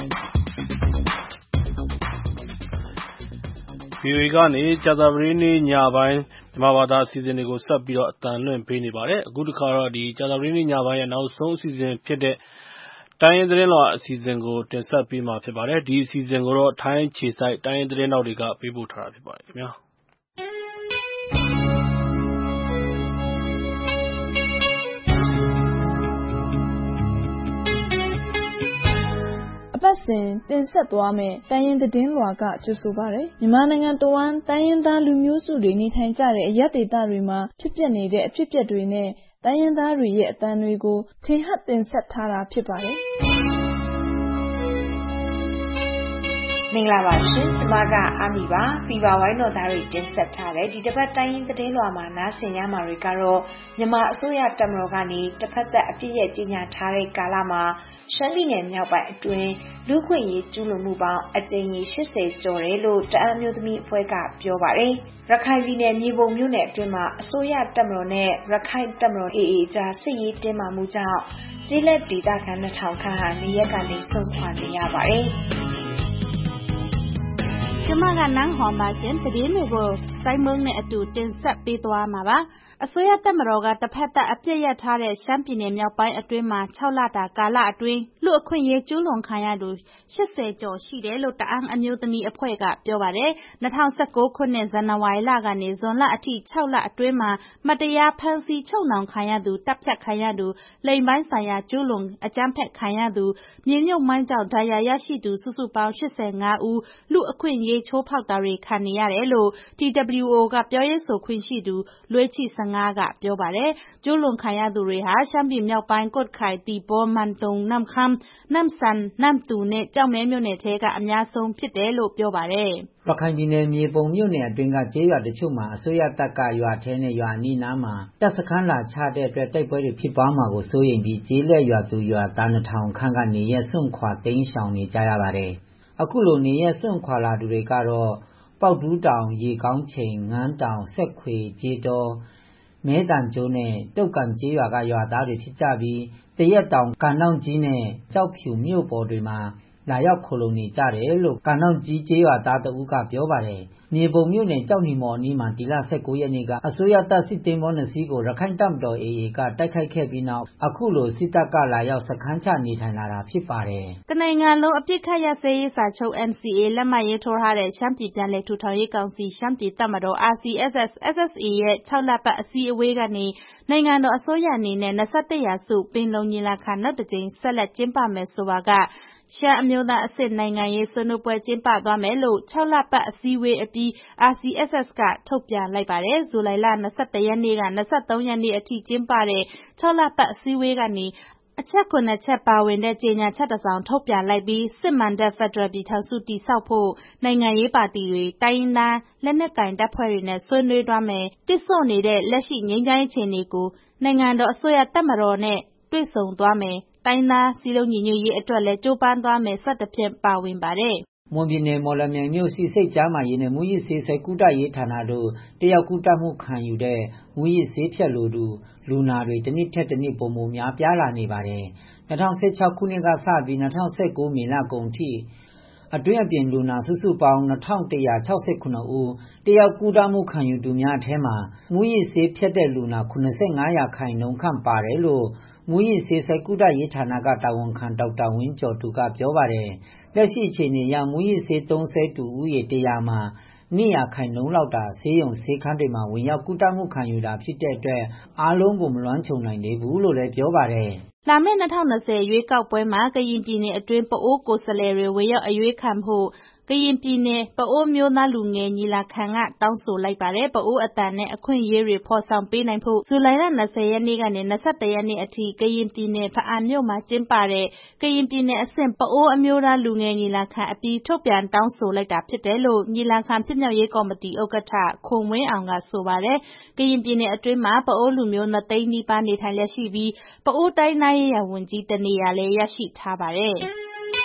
ဗွီအိုအေကနေ ကြာသပတေးနေ့ညပိုင်းမြန်မာဘာသာအစီအစဉ်တွေကိုဆက်ပြီးတော့အသံလွှင့်ပေးနေပါတယ်။အခုတစ်ခါတော့ဒီကြာသပတေးနေ့ညပိုင်းရဲ့နောက်ဆုံးအစီအစဉ်ဖြစ်တဲ့တိုင်းရင်းသတင်းလွှာအစီအစဉ်ကိုတင်ဆက်ပေးမှာဖြစ်ပါတယ်။ဒီအစီအစဉ်ကိုတော့ထိုင်းခြေစိုက်တိုင်းရင်းသတင်းတောက်တွေကပေးပို့ထားတာဖြစ်ပါတယ်ခင်ဗျာ။အပတ်စဉ်တင်ဆက်သွားမယ့်တိုင်းရင်းသတင်းလွှာကကြိုဆိုပါရယ်မြန်မာနိုင်ငံတဝန်းတိုင်းရင်းသားလူမျိုးစုတွေနေထိုင်ကြတဲ့အရပ်ဒေသတွေမှာဖြစ်ပျက်နေတဲ့အဖြစ်အပျက်တွေနဲ့တိုင်းရင်းသားတွေရဲ့အသံတွေကိုထင်ဟပ်တင်ဆက်ထားတာဖြစ်ပါတယ်မင်္ဂလာပါရှင်ကျမကအာမီပါဖီဗာဝိုင်းတော်သားတွေတင်ဆက်ထားတဲ့ဒီတစ်ပတ်တိုင်းရင်းသတင်းလွှာမှာနားဆင်ရမှာတွေကတော့မြန်မာအစိုးရတပ်မတော်ကနေတစ်ဖက်သက်အပြစ်ရဲ့ကြီးညာထားတဲ့ကာလမှာရှမ်းပြည်နယ်မြောက်ပိုင်းအတွင်းလူခွင့်ရေးကျူးလွန်မှုပေါင်းအကြိမ်ရေ၈၀ကျော်တယ်လို့တအန်းမျိုးသမီးအဖွဲ့ကပြောပါတယ်ရခိုင်ပြည်နယ်မြေပုံမြို့နယ်အတွင်းမှာအစိုးရတပ်မတော်နဲ့ရခိုင်တပ်မတော် အေအေ ကြားစစ်ရေးတင်းမာမှုကြောင့်ကျေးလက်ဒေသခံနှစ်ထောင်ခန့်ဟာနေရက်ကနေဆွန့်ခွာနေရပါတယ်ကျမကနန်းဟော်ပါရှင်သတင်းတွေကိုစိုင်းမုံနဲ့အတူတင်ဆက်ပေးသွားမှာပါအစိုးရတပ်မတော်ကတစ်ဖက်သက်အပြစ်ရထားတဲ့ရှမ်းပြည်နယ်မြောက်ပိုင်းအတွင်းမှာ၆လတာကာလအတွင်းလူအခွင့်အရေးကျူးလွန်ခံရသူ၈၀ကျော်ရှိတယ်လို့တအန်းအမျိုးသမီးအဖွဲ့ကပြောပါတယ်၂၀၁၉ခုနှစ်ဇန်နဝါရီလကနေဇွန်လအထိ၆လအတွင်းမှာမတရားဖမ်းဆီးချုပ်နှောင်ခံရသူတပ်ဖြတ်ခံရသူလိင်ပိုင်းဆိုင်ရာကျူးလွန်အကြမ်းဖက်ခံရသူမြေမြုပ်မိုင်းကြောင့်ဒဏ်ရာရရှိသူစုစုပေါင်း၈၅ဦးလူအခွင့်အရေးချိုးဖောက်တာတွေခံနေရတယ်လို့ T W O ကပြောရေးဆိုခွင့်ရှိသူလွေးချီဆငါးကပြောပါတယ်ကျူးလွန်ခံရသူတွေဟာရှမ်းပြည်မြောက်ပိုင်းကွတ်ခိုင်တီဘောမန်တုံနမ်ခမ်းနမ်ဆန်နမ်တူနဲ့ကြောက်မဲမြို့နယ်ထဲကအများဆုံးဖြစ်တယ်လို့ပြောပါတယ်ရခိုင်ပြည်နယ်မြေပုံမြို့နယ်အတွင်းကကျေးရွာတချို့မှာအစိုးရတပ်ကရွာထဲနဲ့ရွာအနီးနားမှာတပ်စခန်းလာချတဲ့အတွက်တိုက်ပွဲတွေဖြစ်ပွားမှာကိုစိုးရိမ်ပြီးကျေးလက်ရွာသူရွာသားနှစ်ထောင်ခန့်ကနေရက်စွန့်ခွာတိမ်းရှောင်နေကြရပါတယ်အခုလိုနေရက်စွန့်ခွာလာသူတွေကတော့ပေါက်တူးတောင်ရေကောင်းချိန်ငန်းတောင်ဆက်ခွေကျေးတော်မဲတန်ကျိုးနဲ့တုတ်ကန်ကျေးရွာကရွာသားတွေဖြစ်ကြပြီးတရက်တောင်ကန်တောင်ကြီးနဲ့ကြောက်ဖြူမြို့ပေါ်တွေမှာလာရောက်ခိုလုံနေကြတယ်လို့ကန်တောင်ကြီးကျေးရွာသားတဦးကပြောပါတယ်မြေပုံမြို့နယ်ကြောက်နီမော်အနီးမှာဒီလ၁၉ရက်နေ့ကအစိုးရတပ်စစ်သင်္ဘောနှစ်စီးကိုရခိုင်တပ်မတော် အေအေ ကတိုက်ခိုက်ခဲ့ပြီးနောက်အခုလိုစစ်တပ်ကလာရောက်စခန်းချနေထိုင်လာတာဖြစ်ပါတယ်တနိုင်ငံလုံးအပြစ်ခတ်ရစဲရေးစာချုပ် N C A လက်မှတ်ရေးထိုးထားတဲ့ရှမ်းပြည်ပြန်လည်ထူထောင်ရေးကောင်စီရှမ်းပြည်တပ်မတော် R C S S S S A ရဲ့၆လပတ်အစည်းအဝေးကနေနိုင်ငံတော်အစိုးရအနေနဲ့၂၁ရာစုပင်လုံညီလာခံနောက်တစ်ကြိမ်ဆက်လက်ကျင်းပမယ်ဆိုပါကရှမ်းအမျိုးသားအဆင့်နိုင်ငံရေးဆွေးနွေးပွဲကျင်းပသွားမယ်လို့၆လပတ်အစည်းအဝေးအပြီး R C S S ကထုတ်ပြန်လိုက်ပါတယ်ဇူလိုင်လ၂၁ရက်နေ့က၂၃ရက်နေ့အထိကျင်းပတဲ့၆လပတ်အစည်းအဝေးကနေအချက်ခုနှစ်ချက်ပါဝင်တဲ့ကြေညာချက်တစ်စောင်ထုတ်ပြန်လိုက်ပြီးစစ်မှန်တဲ့ဖက်ဒရယ်ပြည်ထောင်စုတည်ဆောက်ဖို့နိုင်ငံရေးပါတီတွေတိုင်းရင်းသားလက်နက်ကိုင်တပ်ဖွဲ့တွေနဲ့ဆွေးနွေးသွားမယ်တစ်ဆို့နေတဲ့လက်ရှိငြိမ်းချမ်းရေးအခြေအနေကိုနိုင်ငံတော်အစိုးရတပ်မတော်နဲ့တွေ့ဆုံသွားမယ်တိုင်းသားစည်းလုံးညီညွတ်ရေးအတွက်လည်းကြိုးပမ်းသွားမယ်စသဖြင့်ပါဝင်ပါတယ်မွန်ပြည်နယ်မော်လမြိုင်မြို့စီစိတ်ကြားမှာရင်းနဲ့မူရစ်ဆေးဆွဲကုသရေးဌာနတို့တယောက်ကုသမှုခံယူတဲ့မူရစ်ဆေးဖြတ်လိုသူလူနာတွေတစ်နှစ်ထက်တစ်နှစ်ပုံမများပြားလာနေပါတယ်၂၀၁၆ခုနှစ်ကစပြီး၂၀၁၉မေလကုန်ထိအတွင်းအပြင်လူနာစုစုပေါင်း၂၁၆၇ဦးတယောက်ကုသမှုခံယူသူများအထဲမှာမူရစ်ဆေးဖြတ်တဲ့လူနာ၇၅ရာခိုင်နှုန်းခန့်ပါတယ်လို့မူရစ်ဆေးဆွဲကုသရေးဌာနကတာဝန်ခံဒေါက်တာဝင်းကျော်သူကပြောပါတယ်လက်ရှိအခြေအနေအရမူရစ်ဆေးသုံးစွဲသူဦးရေတစ်ရာမှာနှစ်ရာခိုင်နှုန်းလောက်တာဆေးရုံဆေးခန်းတွေမှာဝင်ရောက်ကုသမှုခံယူတာဖြစ်တဲ့အတွက်အားလုံးကိုမလွှမ်းခြုံနိုင်သေးဘူးလို့လည်းပြောပါတယ်လာမယ့်၂၀၂၀ရွေးကောက်ပွဲမှာကရင်ပြည်နယ်အတွင်းပအိုးကိုယ်စားလှယ်တွေဝင်ရောက်အရွေးခံဖို့ကရင်ပြည်နယ်ပအိုးမျိုးသားလူငယ်ညီလာခံကတောင်းဆိုလိုက်ပါတယ်။ပအိုးအသံနဲ့အခွင့်အရေးတွေဖော်ဆောင်ပေးနိုင်ဖို့ဇူလိုင်လ၂၀ရက်နေ့ကနေ၂၁ရက်နေ့အထိကရင်ပြည်နယ်ဖားအံမြို့မှာကျင်းပတဲ့ကရင်ပြည်နယ်အဆင့်ပအိုးအမျိုးသားလူငယ်ညီလာခံအပြီးထုတ်ပြန်တောင်းဆိုလိုက်တာဖြစ်တယ်လို့ညီလာခံဖြစ်မြောက်ရေးကော်မတီဥက္ကဋ္ဌခွန်ဝင်းအောင်ကဆိုပါတယ်။ကရင်ပြည်နယ်အတွင်းမှာပအိုးလူမျိုးနှစ်သိန်းနီးပါးနေထိုင်လျက်ရှိပြီးပအိုးတိုင်းသားရေးရာဝန်ကြီးတနေရာလည်းရရှိထားပါတယ်။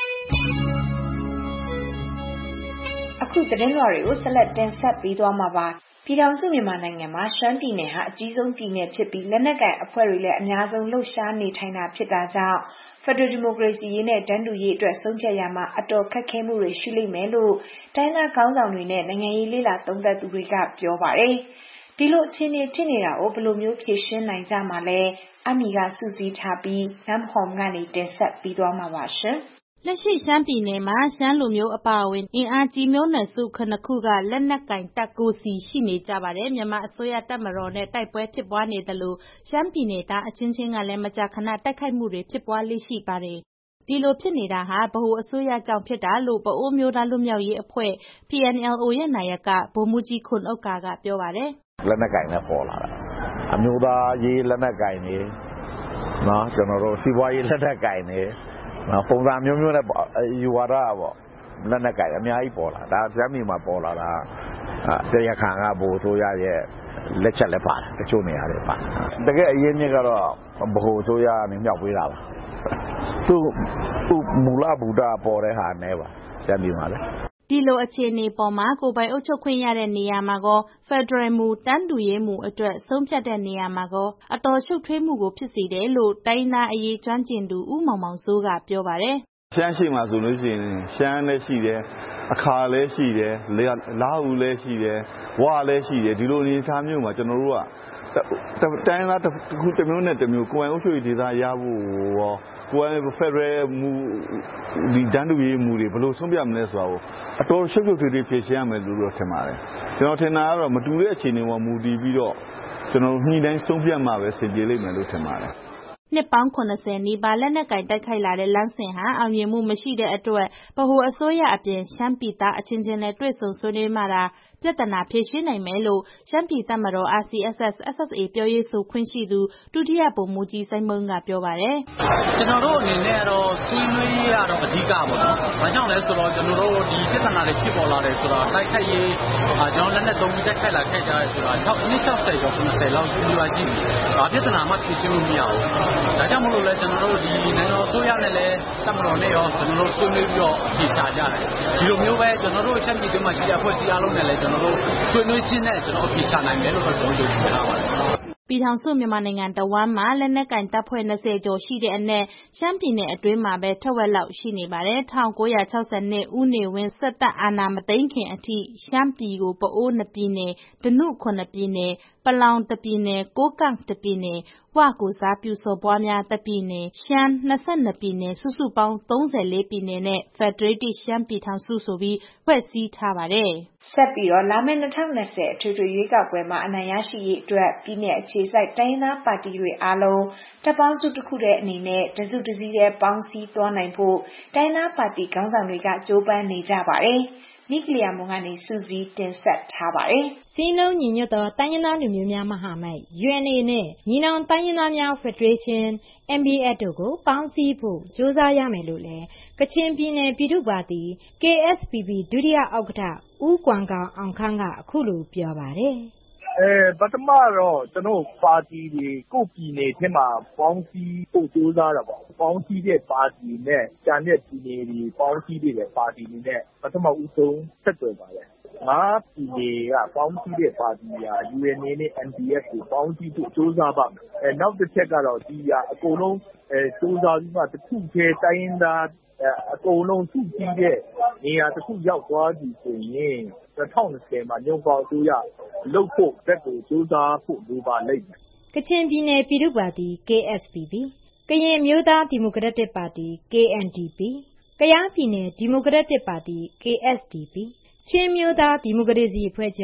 အခုသတင်းလွှာတွေကိုဆက်လက်တင်ဆက်ပေးသွားမှာပါ။ပြည်ထောင်စုမြန်မာနိုင်ငံမှာရှမ်းပြည်နယ်ဟာအကြီးဆုံးပြည်နယ်ဖြစ်ပြီးလက်နက်ကိုင်အဖွဲ့တွေလည်းအများဆုံးလှုပ်ရှားနေထိုင်တာဖြစ်တာကြောင့်ဖက်ဒရယ်ဒီမိုကရေစီရေးနဲ့တန်းတူရေးအတွက်ဆုံးဖြတ်ရမှာအတော်ခက်ခဲမှုတွေရှိလိမ့်မယ်လို့တိုင်းသားခေါင်းဆောင်တွေနဲ့နိုင်ငံရေးလေ့လာသုံးသပ်သူတွေကပြောပါတယ်။ဒီလိုအခြေအနေဖြစ်နေတာကိုဘယ်လိုမျိုးဖြေရှင်းနိုင်ကြမှာလဲအမီကစူးစီးထားပြီးနမ်ဟောင်ကနေတင်ဆက်ပြီးသွားမှာပါရှင်။လက်ရှိရှမ်းပြည်နယ်မှာရှမ်းလူမျိုးအပါအဝင်အင်အားကြီးမျိုးနွယ်စုခုနှစ်ခုကလက်နက်ကင်တပ်ကိုစီရှိနေကြပါတယ်။မြန်မာအစိုးရတပ်မတော်နဲ့တိုက်ပွဲဖြစ်ပွားနေသလိုရှမ်းပြည်နယ်သားအချင်းချင်းကလည်းမကြာခဏတိုက်ခိုက်မှုတွေဖြစ်ပွားလေးရှိပါတယ်။ဒီလိုဖြစ်နေတာဟာဗဟိုအစိုးရကြောင့်ဖြစ်တာလို့ပအိုးမျိုးသားလူမျိုးရေးအဖွဲ့ P N L O ရဲ့နာယကဗိုလ်မှူးကြီးခွန်ဥက္ကာကပြောပါတယ်။လက်နက်ကင်နဲ့ပေါ်လာတာအမျိုးသားရေးလက်နက်ကင်နေနော်ကျွန်တော်တို့စီးပွားရေးလက်နက်ကင်နေပုံစံမျိုးမျိုးနဲ့ယူဝါဒပေါ့လက်နက်ကင်အများကြီးပေါ်လာဒါရှမ်းပြည်မှာပေါ်လာတာတရားခံကဘိုးဆိုရရဲ့လက်ချက်လည်းပါတယ်တချို့နေရာတွေပါတကယ်အရင်မြစ်ကတော့ဘိုးဆိုရနေမြောက်ပေးတာပါသူသူမူလဗုဒ္ဓပေါ်တဲ့ဟာနဲ့ပါရှမ်းပြည်မှာလည်းဒီလိုအခြေအနေပေါ်မှာကိုယ်ပိုင်အုပ်ချုပ်ခွင့်ရတဲ့နေရာမှာကောဖက်ဒရယ်မူတန်းတူရေးမူအတွက်ဆုံးဖြတ်တဲ့နေရာမှာကောအတော်ရှုပ်ထွေးမှုကိုဖြစ်စေတယ်လို့တိုင်းသားအရေးကျွမ်းကျင်သူဦးမောင်မောင်စိုးကပြောပါတယ်။ရှမ်းရှိမှာဆိုလို့ရှိရင်ရှမ်းလည်းရှိတယ်အခါလည်းရှိတယ်လာဟုလည်းရှိတယ်ဝါလည်းရှိတယ်ဒီလိုအနေအထားမျိုးမှာကျွန်တော်တို့ကတိုင်းသားတစ်ခုတစ်မျိုးနဲ့တစ်မျိုးကိုယ်ပိုင်အုပ်ချုပ်ရေးဒေသရဖို့ရောကိုယ်ပိုင်ဖက်ဒရယ်မူဒီတန်းတူရေးမူတွေဘယ်လိုဆုံးဖြတ်မလဲဆိုတာကိုအတော်ရှုပ်ရှုပ်ထွေးထွေးဖြေရှင်းရမယ်လို့တော့ထင်ပါတယ်ကျွန်တော်ထင်တာကတော့မတူတဲ့အခြေအနေပေါ်မူတည်ပြီးတော့ကျွန်တော်ညှိနှိုင်းဆုံးဖြတ်မှပဲဆင်ပြေလိမ့်မယ်လို့ထင်ပါတယ်နှစ်ပေါင်း၇၀နီးပါးလက်နက်ကင်တိုက်ခိုက်လာတဲ့လမ်းစဉ်ဟာအောင်မြင်မှုမရှိတဲ့အတွက်ဗဟိုအစိုးရအပြင်ရှမ်းပြည်သားအချင်းချင်းနဲ့တွေ့ဆုံဆွေးနွေးမှသာပြဿနာဖြေရှင်းနိုင်မယ်လို့ရှမ်းပြည်တပ်မတော် R C S S S S A ပြောရေးဆိုခွင့်ရှိသူဒုတိယဗိုလ်မှူးကြီးစိုင်းမုန်းကပြောပါတယ်။ကျွန်တော်တို့အနေနဲ့ကတော့ဆွေးနွေးရတော့အဓိကပေါ့နော်။ဘာကြောင့်လဲဆိုတော့ကျွန်တော်တို့ဒီပြဿနာတွေဖြစ်ပေါ်လာတယ်ဆိုတော့တိုက်ခိုက်ရေးကျွန်တော်လက်နက်သုံးပြီးတိုက်ခိုက်လာခဲ့ကြရဲဆိုတာ၆နှစ်၆၀ကျော်၇၀လောက်ရှိပါရှိပြီ။ဘာပြဿနာမှဖြေရှင်းလို့မရဘူး။ဒါကြောင့်မလို့လဲကျွန်တော်တို့ဒီနိုင်ငံတော်အစိုးရနဲ့လည်းတပ်မတော်နဲ့ရောကျွန်တော်တို့ဆွေးနွေးပြီးတော့ဖြေချကြတယ်ဒီလိုမျိုးပဲကျွန်တော်တို့ချက်ပြည်တွင်းမှာရှိတဲ့အဖွဲ့အစည်းအားလုံးနဲ့လည်းကျွန်တော်တို့ဆွေးနွေးချင်းနဲ့ကျွန်တော်ဖြေချနိုင်မယ်လို့ကျွန်တော်တို့ယုံကြည်ထားပါတယ်ပြည်ထောင်စုမြန်မာနိုင်ငံတဝမ်းမှာလက်နက်ကင်တပ်ဖွဲ့၂၀ကျော်ရှိတဲ့အနက်ရှမ်းပြည်နယ်အတွင်းမှာပဲထက်ဝက်လောက်ရှိနေပါတယ်။၁၉၆၂ဦးနေဝင်းစစ်တပ်အာဏာမသိမ်းခင်အထိရှမ်းပြည်ကိုပအိုးနှစ်ပြည်နယ်ဓနုခုနှစ်ပြည်နယ်ပလောင်တစ်ပြည်နယ်ကိုးကန့်တစ်ပြည်နယ်ဝကိုစားပြုစော်ဘွားများတစ်ပြည်နယ်ရှမ်း၂၂ပြည်နယ်စုစုပေါင်း၃၄ပြည်နယ်နဲ့ဖက်ဒရယ်တစ်ရှမ်းပြည်ထောင်စုဆိုပြီးဖွဲ့စည်းထားပါတယ်။ဆက်ပြီးတော့လာမယ့်၂၀၂၀အထွေထွေရွေးကောက်ပွဲမှာအနိုင်ရရှိရေးအတွက်ပြည်내အခြေစိုက်တိုင်းသားပါတီတွေအားလုံးတပ်ပေါင်းစုတစ်ခုတည်းအနေနဲ့တစုတစည်းတည်းပေါင်းစည်းသွားနိုင်ဖို့တိုင်းသားပါတီခေါင်းဆောင်တွေကကြိုးပမ်းနေကြပါတယ်။နိကလျာမွန်ကနေစူးစီးတင်ဆက်ထားပါတယ်။စည်းလုံးညီညွတ်သောတိုင်းရင်းသားလူမျိုးများမဟာမိတ် U N A နဲ့ညီနောင်တိုင်းရင်းသားများဖက်ဒရေးရှင်း M B F တို့ကိုပေါင်းစည်းဖို့ကြိုးစားရမယ်လို့လည်းကချင်ပြည်နယ်ပြည်သူ့ပါတီ K S P P ဒုတိယဥက္ကဋ္ဌဦးကွမ်ဂေါင်အောင်ခန်းကအခုလိုပြောပါတယ်။အဲပထမတော့ကျွန်တော်ပါတီတွေကိုပြည်နယ်ထဲမှာပေါင်းစည်းဖို့ကြိုးစားတာပေါ့ပေါင်းစည်းတဲ့ပါတီနဲ့ကျန်တဲ့ပြည်နယ်တွေပေါင်းစည်းတဲ့ပါတီတွေနဲ့ပထမဦးဆုံးဆက်သွယ်ပါတယ်ငါးပြည်နယ်ကပေါင်းစည်းတဲ့ပါတီဟာ U N A နဲ့ N D F ကိုပေါင်းစည်းဖို့ကြိုးစားပါမယ်အဲနောက်တစ်ချက်ကတော့ဒီဟာအကုန်လုံးအဲကြိုးစားပြီးမှတစ်ခုတည်းတိုင်းရင်းသားအကုန်လုံးစုစည်းတဲ့နေရာတစ်ခုရောက်သွားပြီဆိုရင်၂၀၂၀မှာညွန့်ပေါင်းအစိုးရလုပ်ဖို့ဘက်ကိုကြိုးစားဖို့လိုပါလိမ့်မယ်ကချင်ပြည်နယ်ပြည်သူ့ပါတီ K S P P ကရင်မျိုးသားဒီမိုကရက်တစ်ပါတီ K N D P ကယားပြည်နယ်ဒီမိုကရက်တစ်ပါတီ K S D P ချင်းမျိုးသားဒီမိုကရေစီအဖွဲ့ချုပ် C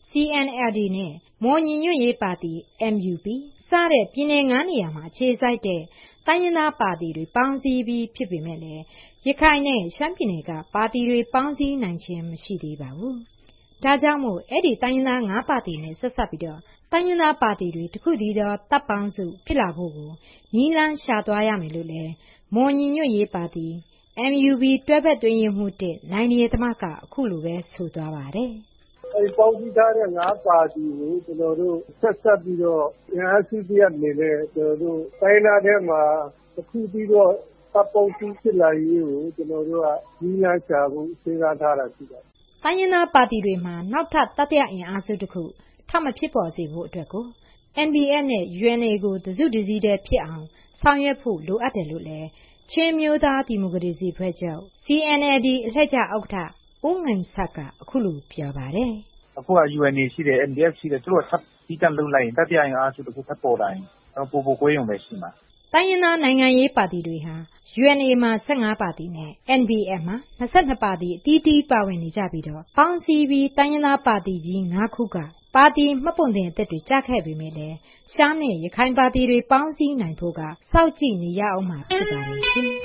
C N L D နဲ့မွန်ညီညွတ်ရေးပါတီ M U P စတဲ့ပြည်နယ်ငါးနေရာမှာအခြေစိုက်တဲ့တိုင်းရင်းသားပါတီတွေပေါင်းစည်းပြီးဖြစ်ပေမဲ့လည်းရခိုင်နဲ့ရှမ်းပြည်နယ်ကပါတီတွေပေါင်းစည်းနိုင်ခြင်းမရှိသေးပါဘူး။ဒါကြောင့်မို့အဲ့ဒီတိုင်းရင်းသားငါးပါတီနဲ့ဆက်ဆက်ပြီးတော့တိုင်းရင်းသားပါတီတွေတစ်ခုတည်းသောတပ်ပေါင်းစုဖြစ်လာဖို့ကိုနီးလန်းရှာသွားရမယ်လို့လည်းမွန်ညီညွတ်ရေးပါတီ M U P တွဲဖက်တွင်ရင်မှုတဲ့နိုင်ရီသမကအခုလိုပဲဆိုသွားပါတယ်။အဲဒီပေါင်းစည်းထားတဲ့ငါးပါတီကိုကျွန်တော်တို့ဆက်ဆက်ပြီးတော့အင်အားစုတရပ်အနေနဲ့ကျွန်တော်တို့တိုင်းနာထဲမှာတစ်ခုပြီးတော့တပ်ပေါင်းစုဖြစ်လာရေးကိုကျွန်တော်တို့ကနီးလန်းရှာဖို့စဉ်းစားထားတာရှိတယ်။တိုင်းရင်းသားပါတီတွေမှာနောက်ထပ်တတိယအင်အားစုတစ်ခုထပ်မဖြစ်ပေါ်စေဖို့အတွက်ကို N B F နဲ့ U N A ကိုတစုတစည်းတည်းဖြစ်အောင်ဆောင်ရွက်ဖို့လိုအပ်တယ်လို့လည်းချင်းမျိုးသားဒီမိုကရေစီဖွဲ့ချုပ် C N L D အလှည့်ကျဥက္ကဋ္ဌဦးငိန်ဆက်ကအခုလိုပြောပါတယ်။အခုက U N A ရှိတယ် N B F ရှိတယ်သူတို့ထပ်ပြီးတက်လုပ်လိုက်ရင်တတိယအင်အားစုတစ်ခုထပ်ပေါ်လာရင်တော့ပိုပိုကွဲရုံပဲရှိမှာ။တိုင်းရင်းသားနိုင်ငံရေးပါတီတွေဟာ U N A မှာ၁၅ပါတီနဲ့ N B F မှာ၂၂ပါတီအသီးသီးပါဝင်နေကြပြီးတော့ပေါင်းစည်းပြီးတိုင်းရင်းသားပါတီကြီး၅ခုကပါတီမှတ်ပုံတင်အသစ်တွေကြားခဲ့ပေမဲ့လည်းရှမ်းနဲ့ရခိုင်ပါတီတွေပေါင်းစည်းနိုင်ဖို့ကစောင့်ကြည့်နေရအောင်မှာဖြစ်ပါတယ်ရှင်။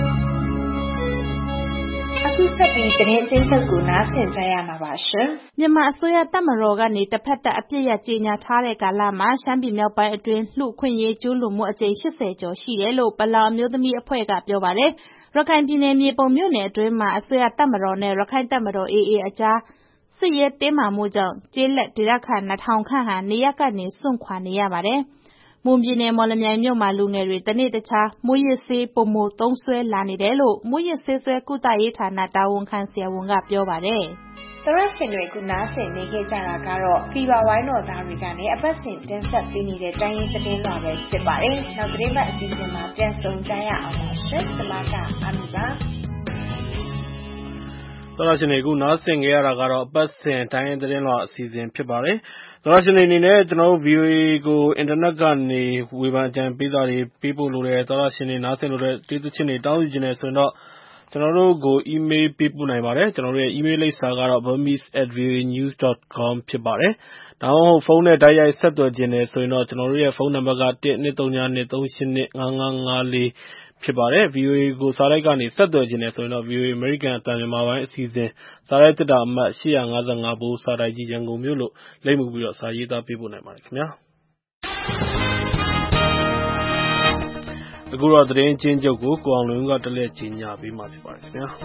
အခုဆက်ပြီးသတင်းချင်းချုပ်ကိုနားဆင်ကြရမှာပါရှင်။မြန်မာအစိုးရတပ်မတော်ကနေတစ်ဖက်သက်အပြစ်ရကြေညာထားတဲ့ကာလမှာရှမ်းပြည်မြောက်ပိုင်းအတွင်းလူခွင့်ရေးကျူးလွန်မှုအကြိမ်၈၀ကျော်ရှိတယ်လို့ပလောင်မျိုးသမီးအဖွဲ့ကပြောပါတယ်။ရခိုင်ပြည်နယ်မြေပုံမြို့နယ်အတွင်းမှာအစိုးရတပ်မတော်နဲ့ရခိုင်တပ်မတော် A A အကြားစစ်ရေးတင်းမာမှုကြောင့်ကျေးလက်ဒေသခံနှစ်ထောင်ခန့်ဟာနေရပ်ကနေစွန့်ခွာနေရပါတယ်။မွန်ပြည်နယ်မော်လမြိုင်မြို့မှာလူငယ်တွေတနေ့တခြားမူရစ်ဆေးပုံမသုံးဆွဲလာနေတယ်လို့မူရစ်ဆေးဆွဲကုသရေးဌာနတာဝန်ခံဆရာဝန်ကပြောပါတယ်။သရရှင်တွေကနားဆင်နေခဲ့ကြတာကတော့ဖီဗာဝိုင်းတော်သားတွေကနေအပတ်စဉ်တင်ဆက်ပေးနေတဲ့တိုင်းရင်းသတင်းတော်ပဲဖြစ်ပါတယ်။နောက်သတင်းပတ်အစီအစဉ်မှာပြန်ဆုံကြရအောင်ပါရှင်။ကျွန်မကအမီပါ။သောရရှင်တွေအခုနားဆင်ကြရတာကတော့အပတ်စဉ်တိုင်းရင်းသတင်းလွှာအစီအစဉ်ဖြစ်ပါတယ်။သောရရှင်တွေအနေနဲ့ကျွန်တော်တို့ V O A ကိုအင်တာနက်ကနေဝေဖန်အကြံပေးစာတွေပေးပို့လို့တဲ့သောရရှင်တွေနားဆင်လို့တဲ့တေးသချင်းတွေတောင်းယူခြင်းနဲ့ဆိုရင်တော့ကျွန်တော်တို့ကို email ပေးပို့နိုင်ပါတယ်။ကျွန်တော်တို့ရဲ့ email လိပ်စာကတော့ burmese at v o a news dot com ဖြစ်ပါတယ်။ဒါမှမဟုတ်ဖုန်းနဲ့တိုက်ရိုက်ဆက်သွယ်ခြင်းနဲ့ဆိုရင်တော့ကျွန်တော်တို့ရဲ့ဖုန်းနံပါတ်ကone two three two two two eight two five five fourဖြစ်ပါတယ် V O A ကိုစာရိုက်ကနေဆက်သွယ်ခြင်းနဲ့ဆိုရင်တော့ V O A American အသံမြန်မာပိုင်းအစီအစဉ်စာရိုက်တက်တာအမှတ်eight five fiveဘိုးစာတိုက်ကြီးရန်ကုန်မြို့လို့လိပ်မူပြီးတော့စာရေးသားပေးပို့နိုင်ပါတယ်ခင်ဗျာအခုတော့သတင်းချင်းချုပ်ကိုကိုအောင်လွင်ဦးကတလက်ကြီးညာပေးမှာဖြစ်ပါတယ်ခင်ဗျာ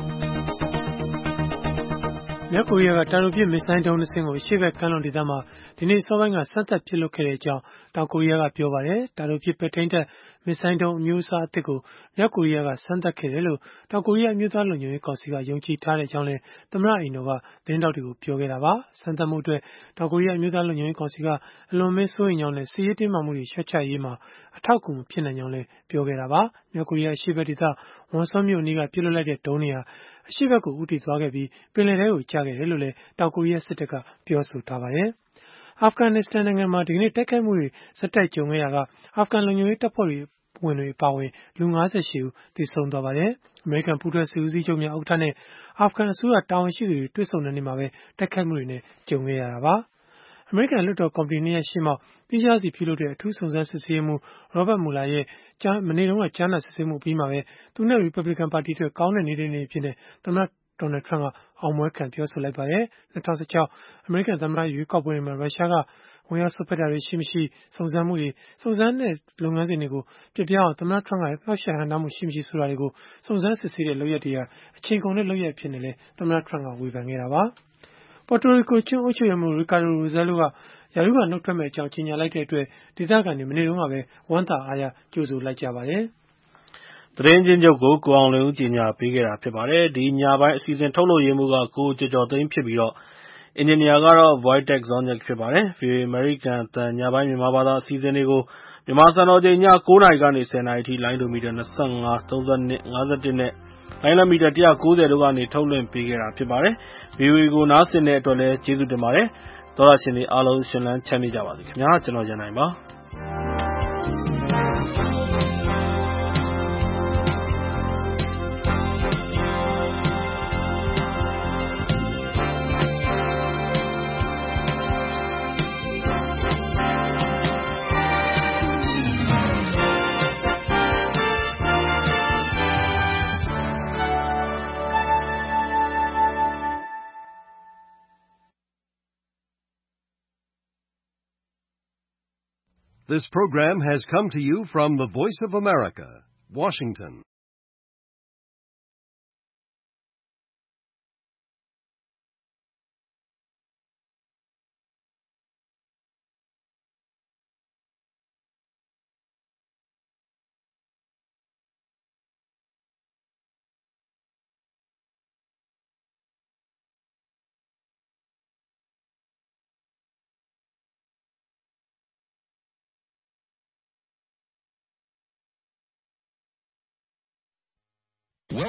မြောက်ကိုရီးယားကတာတိုပစ်မစ်ဆိုင်းဒုံးနှစ်စင်းကိုရှေ့ဘက်ကမ်းလွန်ဒေသမှာဒီနေ့စောပိုင်းကစမ်းသပ်ပစ်လွှတ်ခဲ့တဲ့အကြောင်းတောင်ကိုရီးယားကပြောပါတယ်။တာတိုပစ်ပဲထိန်းတပ်မစ်ဆိုင်းဒုံးအမျိုးအစားအသစ်ကိုမြောက်ကိုရီးယားကစမ်းသပ်ခဲ့တယ်လို့တောင်ကိုရီးယားအမျိုးသားလုံခြုံရေးကောင်စီကယုံကြည်ထားတဲ့အကြောင်းလည်းသမ္မတအိမ်တော်ကသတင်းတောက်တွေကိုပြောခဲ့တာပါ။စမ်းသပ်မှုအတွက်တောင်ကိုရီးယားအမျိုးသားလုံခြုံရေးကောင်စီကအလွန်မဲစိုးရိမ်ကြောင်းနဲ့စစ်ရေးတင်းမာမှုတွေရှော့ချရေးမှာအထောက်အကူဖြစ်နိုင်ကြောင်းလည်းပြောခဲ့တာပါ။မြောက်ကိုရီးယားအရှေ့ဘက်ဒေသဝန်ဆွမ်းမြို့အနီးကပစ်လွှတ်လိုက်တဲ့ဒုံးတွေဟာအရှေ့ဘက်ကိုဦးတည်သွားခဲ့ပြီးပင်လယ်ထဲကိုကျခဲ့တယ်လို့လည်းတောင်ကိုရီးယားစစ်တပ်ကပြောဆိုထားပါတယ်။အာဖဂန်နစ္စတန်နိုင်ငံမှာဒီကနေ့တိုက်ခိုက်မှုတွေဆက်တိုက်ကြုံခဲ့ရာကအာဖဂန်လုံခြုံရေးတပ်ဖွဲ့တွေဝင်တွေအပါအဝင်လူ၅၈ဦးသေဆုံးသွားပါတယ်။အမေရိကန်ပူးတွဲစစ်ဦးစီးချုပ်များဥက္ကဋ္ဌနဲ့အာဖဂန်အစိုးရတာဝန်ရှိသူတွေတွေ့ဆုံတဲ့နေ့မှာပဲတိုက်ခိုက်မှုတွေနဲ့ကြုံခဲ့ရတာပါ။အမေရိကန်လွှတ်တော်ကော်မတီနှစ်ရပ်ရှေ့မှောက်ပြည်ခြားစီပြုလုပ်တဲ့အထူးစုံစမ်းစစ်ဆေးမှု Robert Mueller ရဲ့ကြားမနေ့တုန်းကကြားနာစစ်ဆေးမှုပြီးမှာပဲသူနဲ့ Republican ပါတီအတွက်ကောင်းတဲ့နေ့တွေဖြစ်နေသမ္မတဒေါ်နယ်ထရန့်ကအောင်ပွဲခံပြောဆိုလိုက်ပါတယ်။၂၀၁၆အမေရိကန်သမ္မတရွေးကောက်ပွဲတွေမှာရုရှားကဝင်ရောက်စွက်ဖက်တာတွေရှိမရှိစုံစမ်းမှုတွေစုံစမ်းတဲ့လုပ်ငန်းစဉ်တွေကိုပြပြအောင်သမ္မတထရန့်ကနှောက်ယှက်ဟန့်တားမှုရှိမရှိဆိုတာတွေကိုစုံစမ်းစစ်ဆေးတဲ့လုပ်ရက်တွေဟာအချိန်ကုန်တဲ့လုပ်ရက်ဖြစ်နေလဲသမ္မတထရန့်ကဝေဖန်ခဲ့တာပါ။ Puerto Rico ကျွန်းအုပ်ချုပ်ရေးမှူး Ricardo Rosello ကရာထူးကနှုတ်ထွက်မဲ့အကြောင်းကြေညာလိုက်တဲ့အတွက်ဒေသခံတွေမနေ့တုန်းကပဲဝမ်းသာအားရကြိုဆိုလိုက်ကြပါတယ်။သတင်းချင်းချုပ်ကိုကိုအောင်လွင်ဦးကြီးညာပေးခဲ့တာဖြစ်ပါတယ်။ဒီညပိုင်းအစီအစဉ်ထုတ်လို့ရမှုကကိုကျော်ကျော်သိန်းဖြစ်ပြီးတော့အင်ဂျင်နီယာကတော့ Voitech Zonic ဖြစ်ပါတယ်။ V O A American အသံညပိုင်းမြန်မာဘာသာအစီအစဉ်တွေကိုမြန်မာစံတော်ချိန်ည၉နာရီကနေ၁၀နာရီထိလိုင်းဒိုမီတာ၂၅, ၃၂, ၅၁နဲ့လိုင်းလမီတာ၁၉၀တို့ကနေထုတ်လွှင့်ပေးခဲ့တာဖြစ်ပါတယ်။ V O A ကိုနားဆင်တဲ့အတွက်လည်းကျေးဇူးတင်ပါတယ်။သောရရှင်တွေအားလုံးရှင်လန်းချမ်းမြေ့ကြပါစေခင်ဗျာ။ကျွန်တော်ရန်နိုင်ပါ။ This program has come to you from the Voice of America, Washington.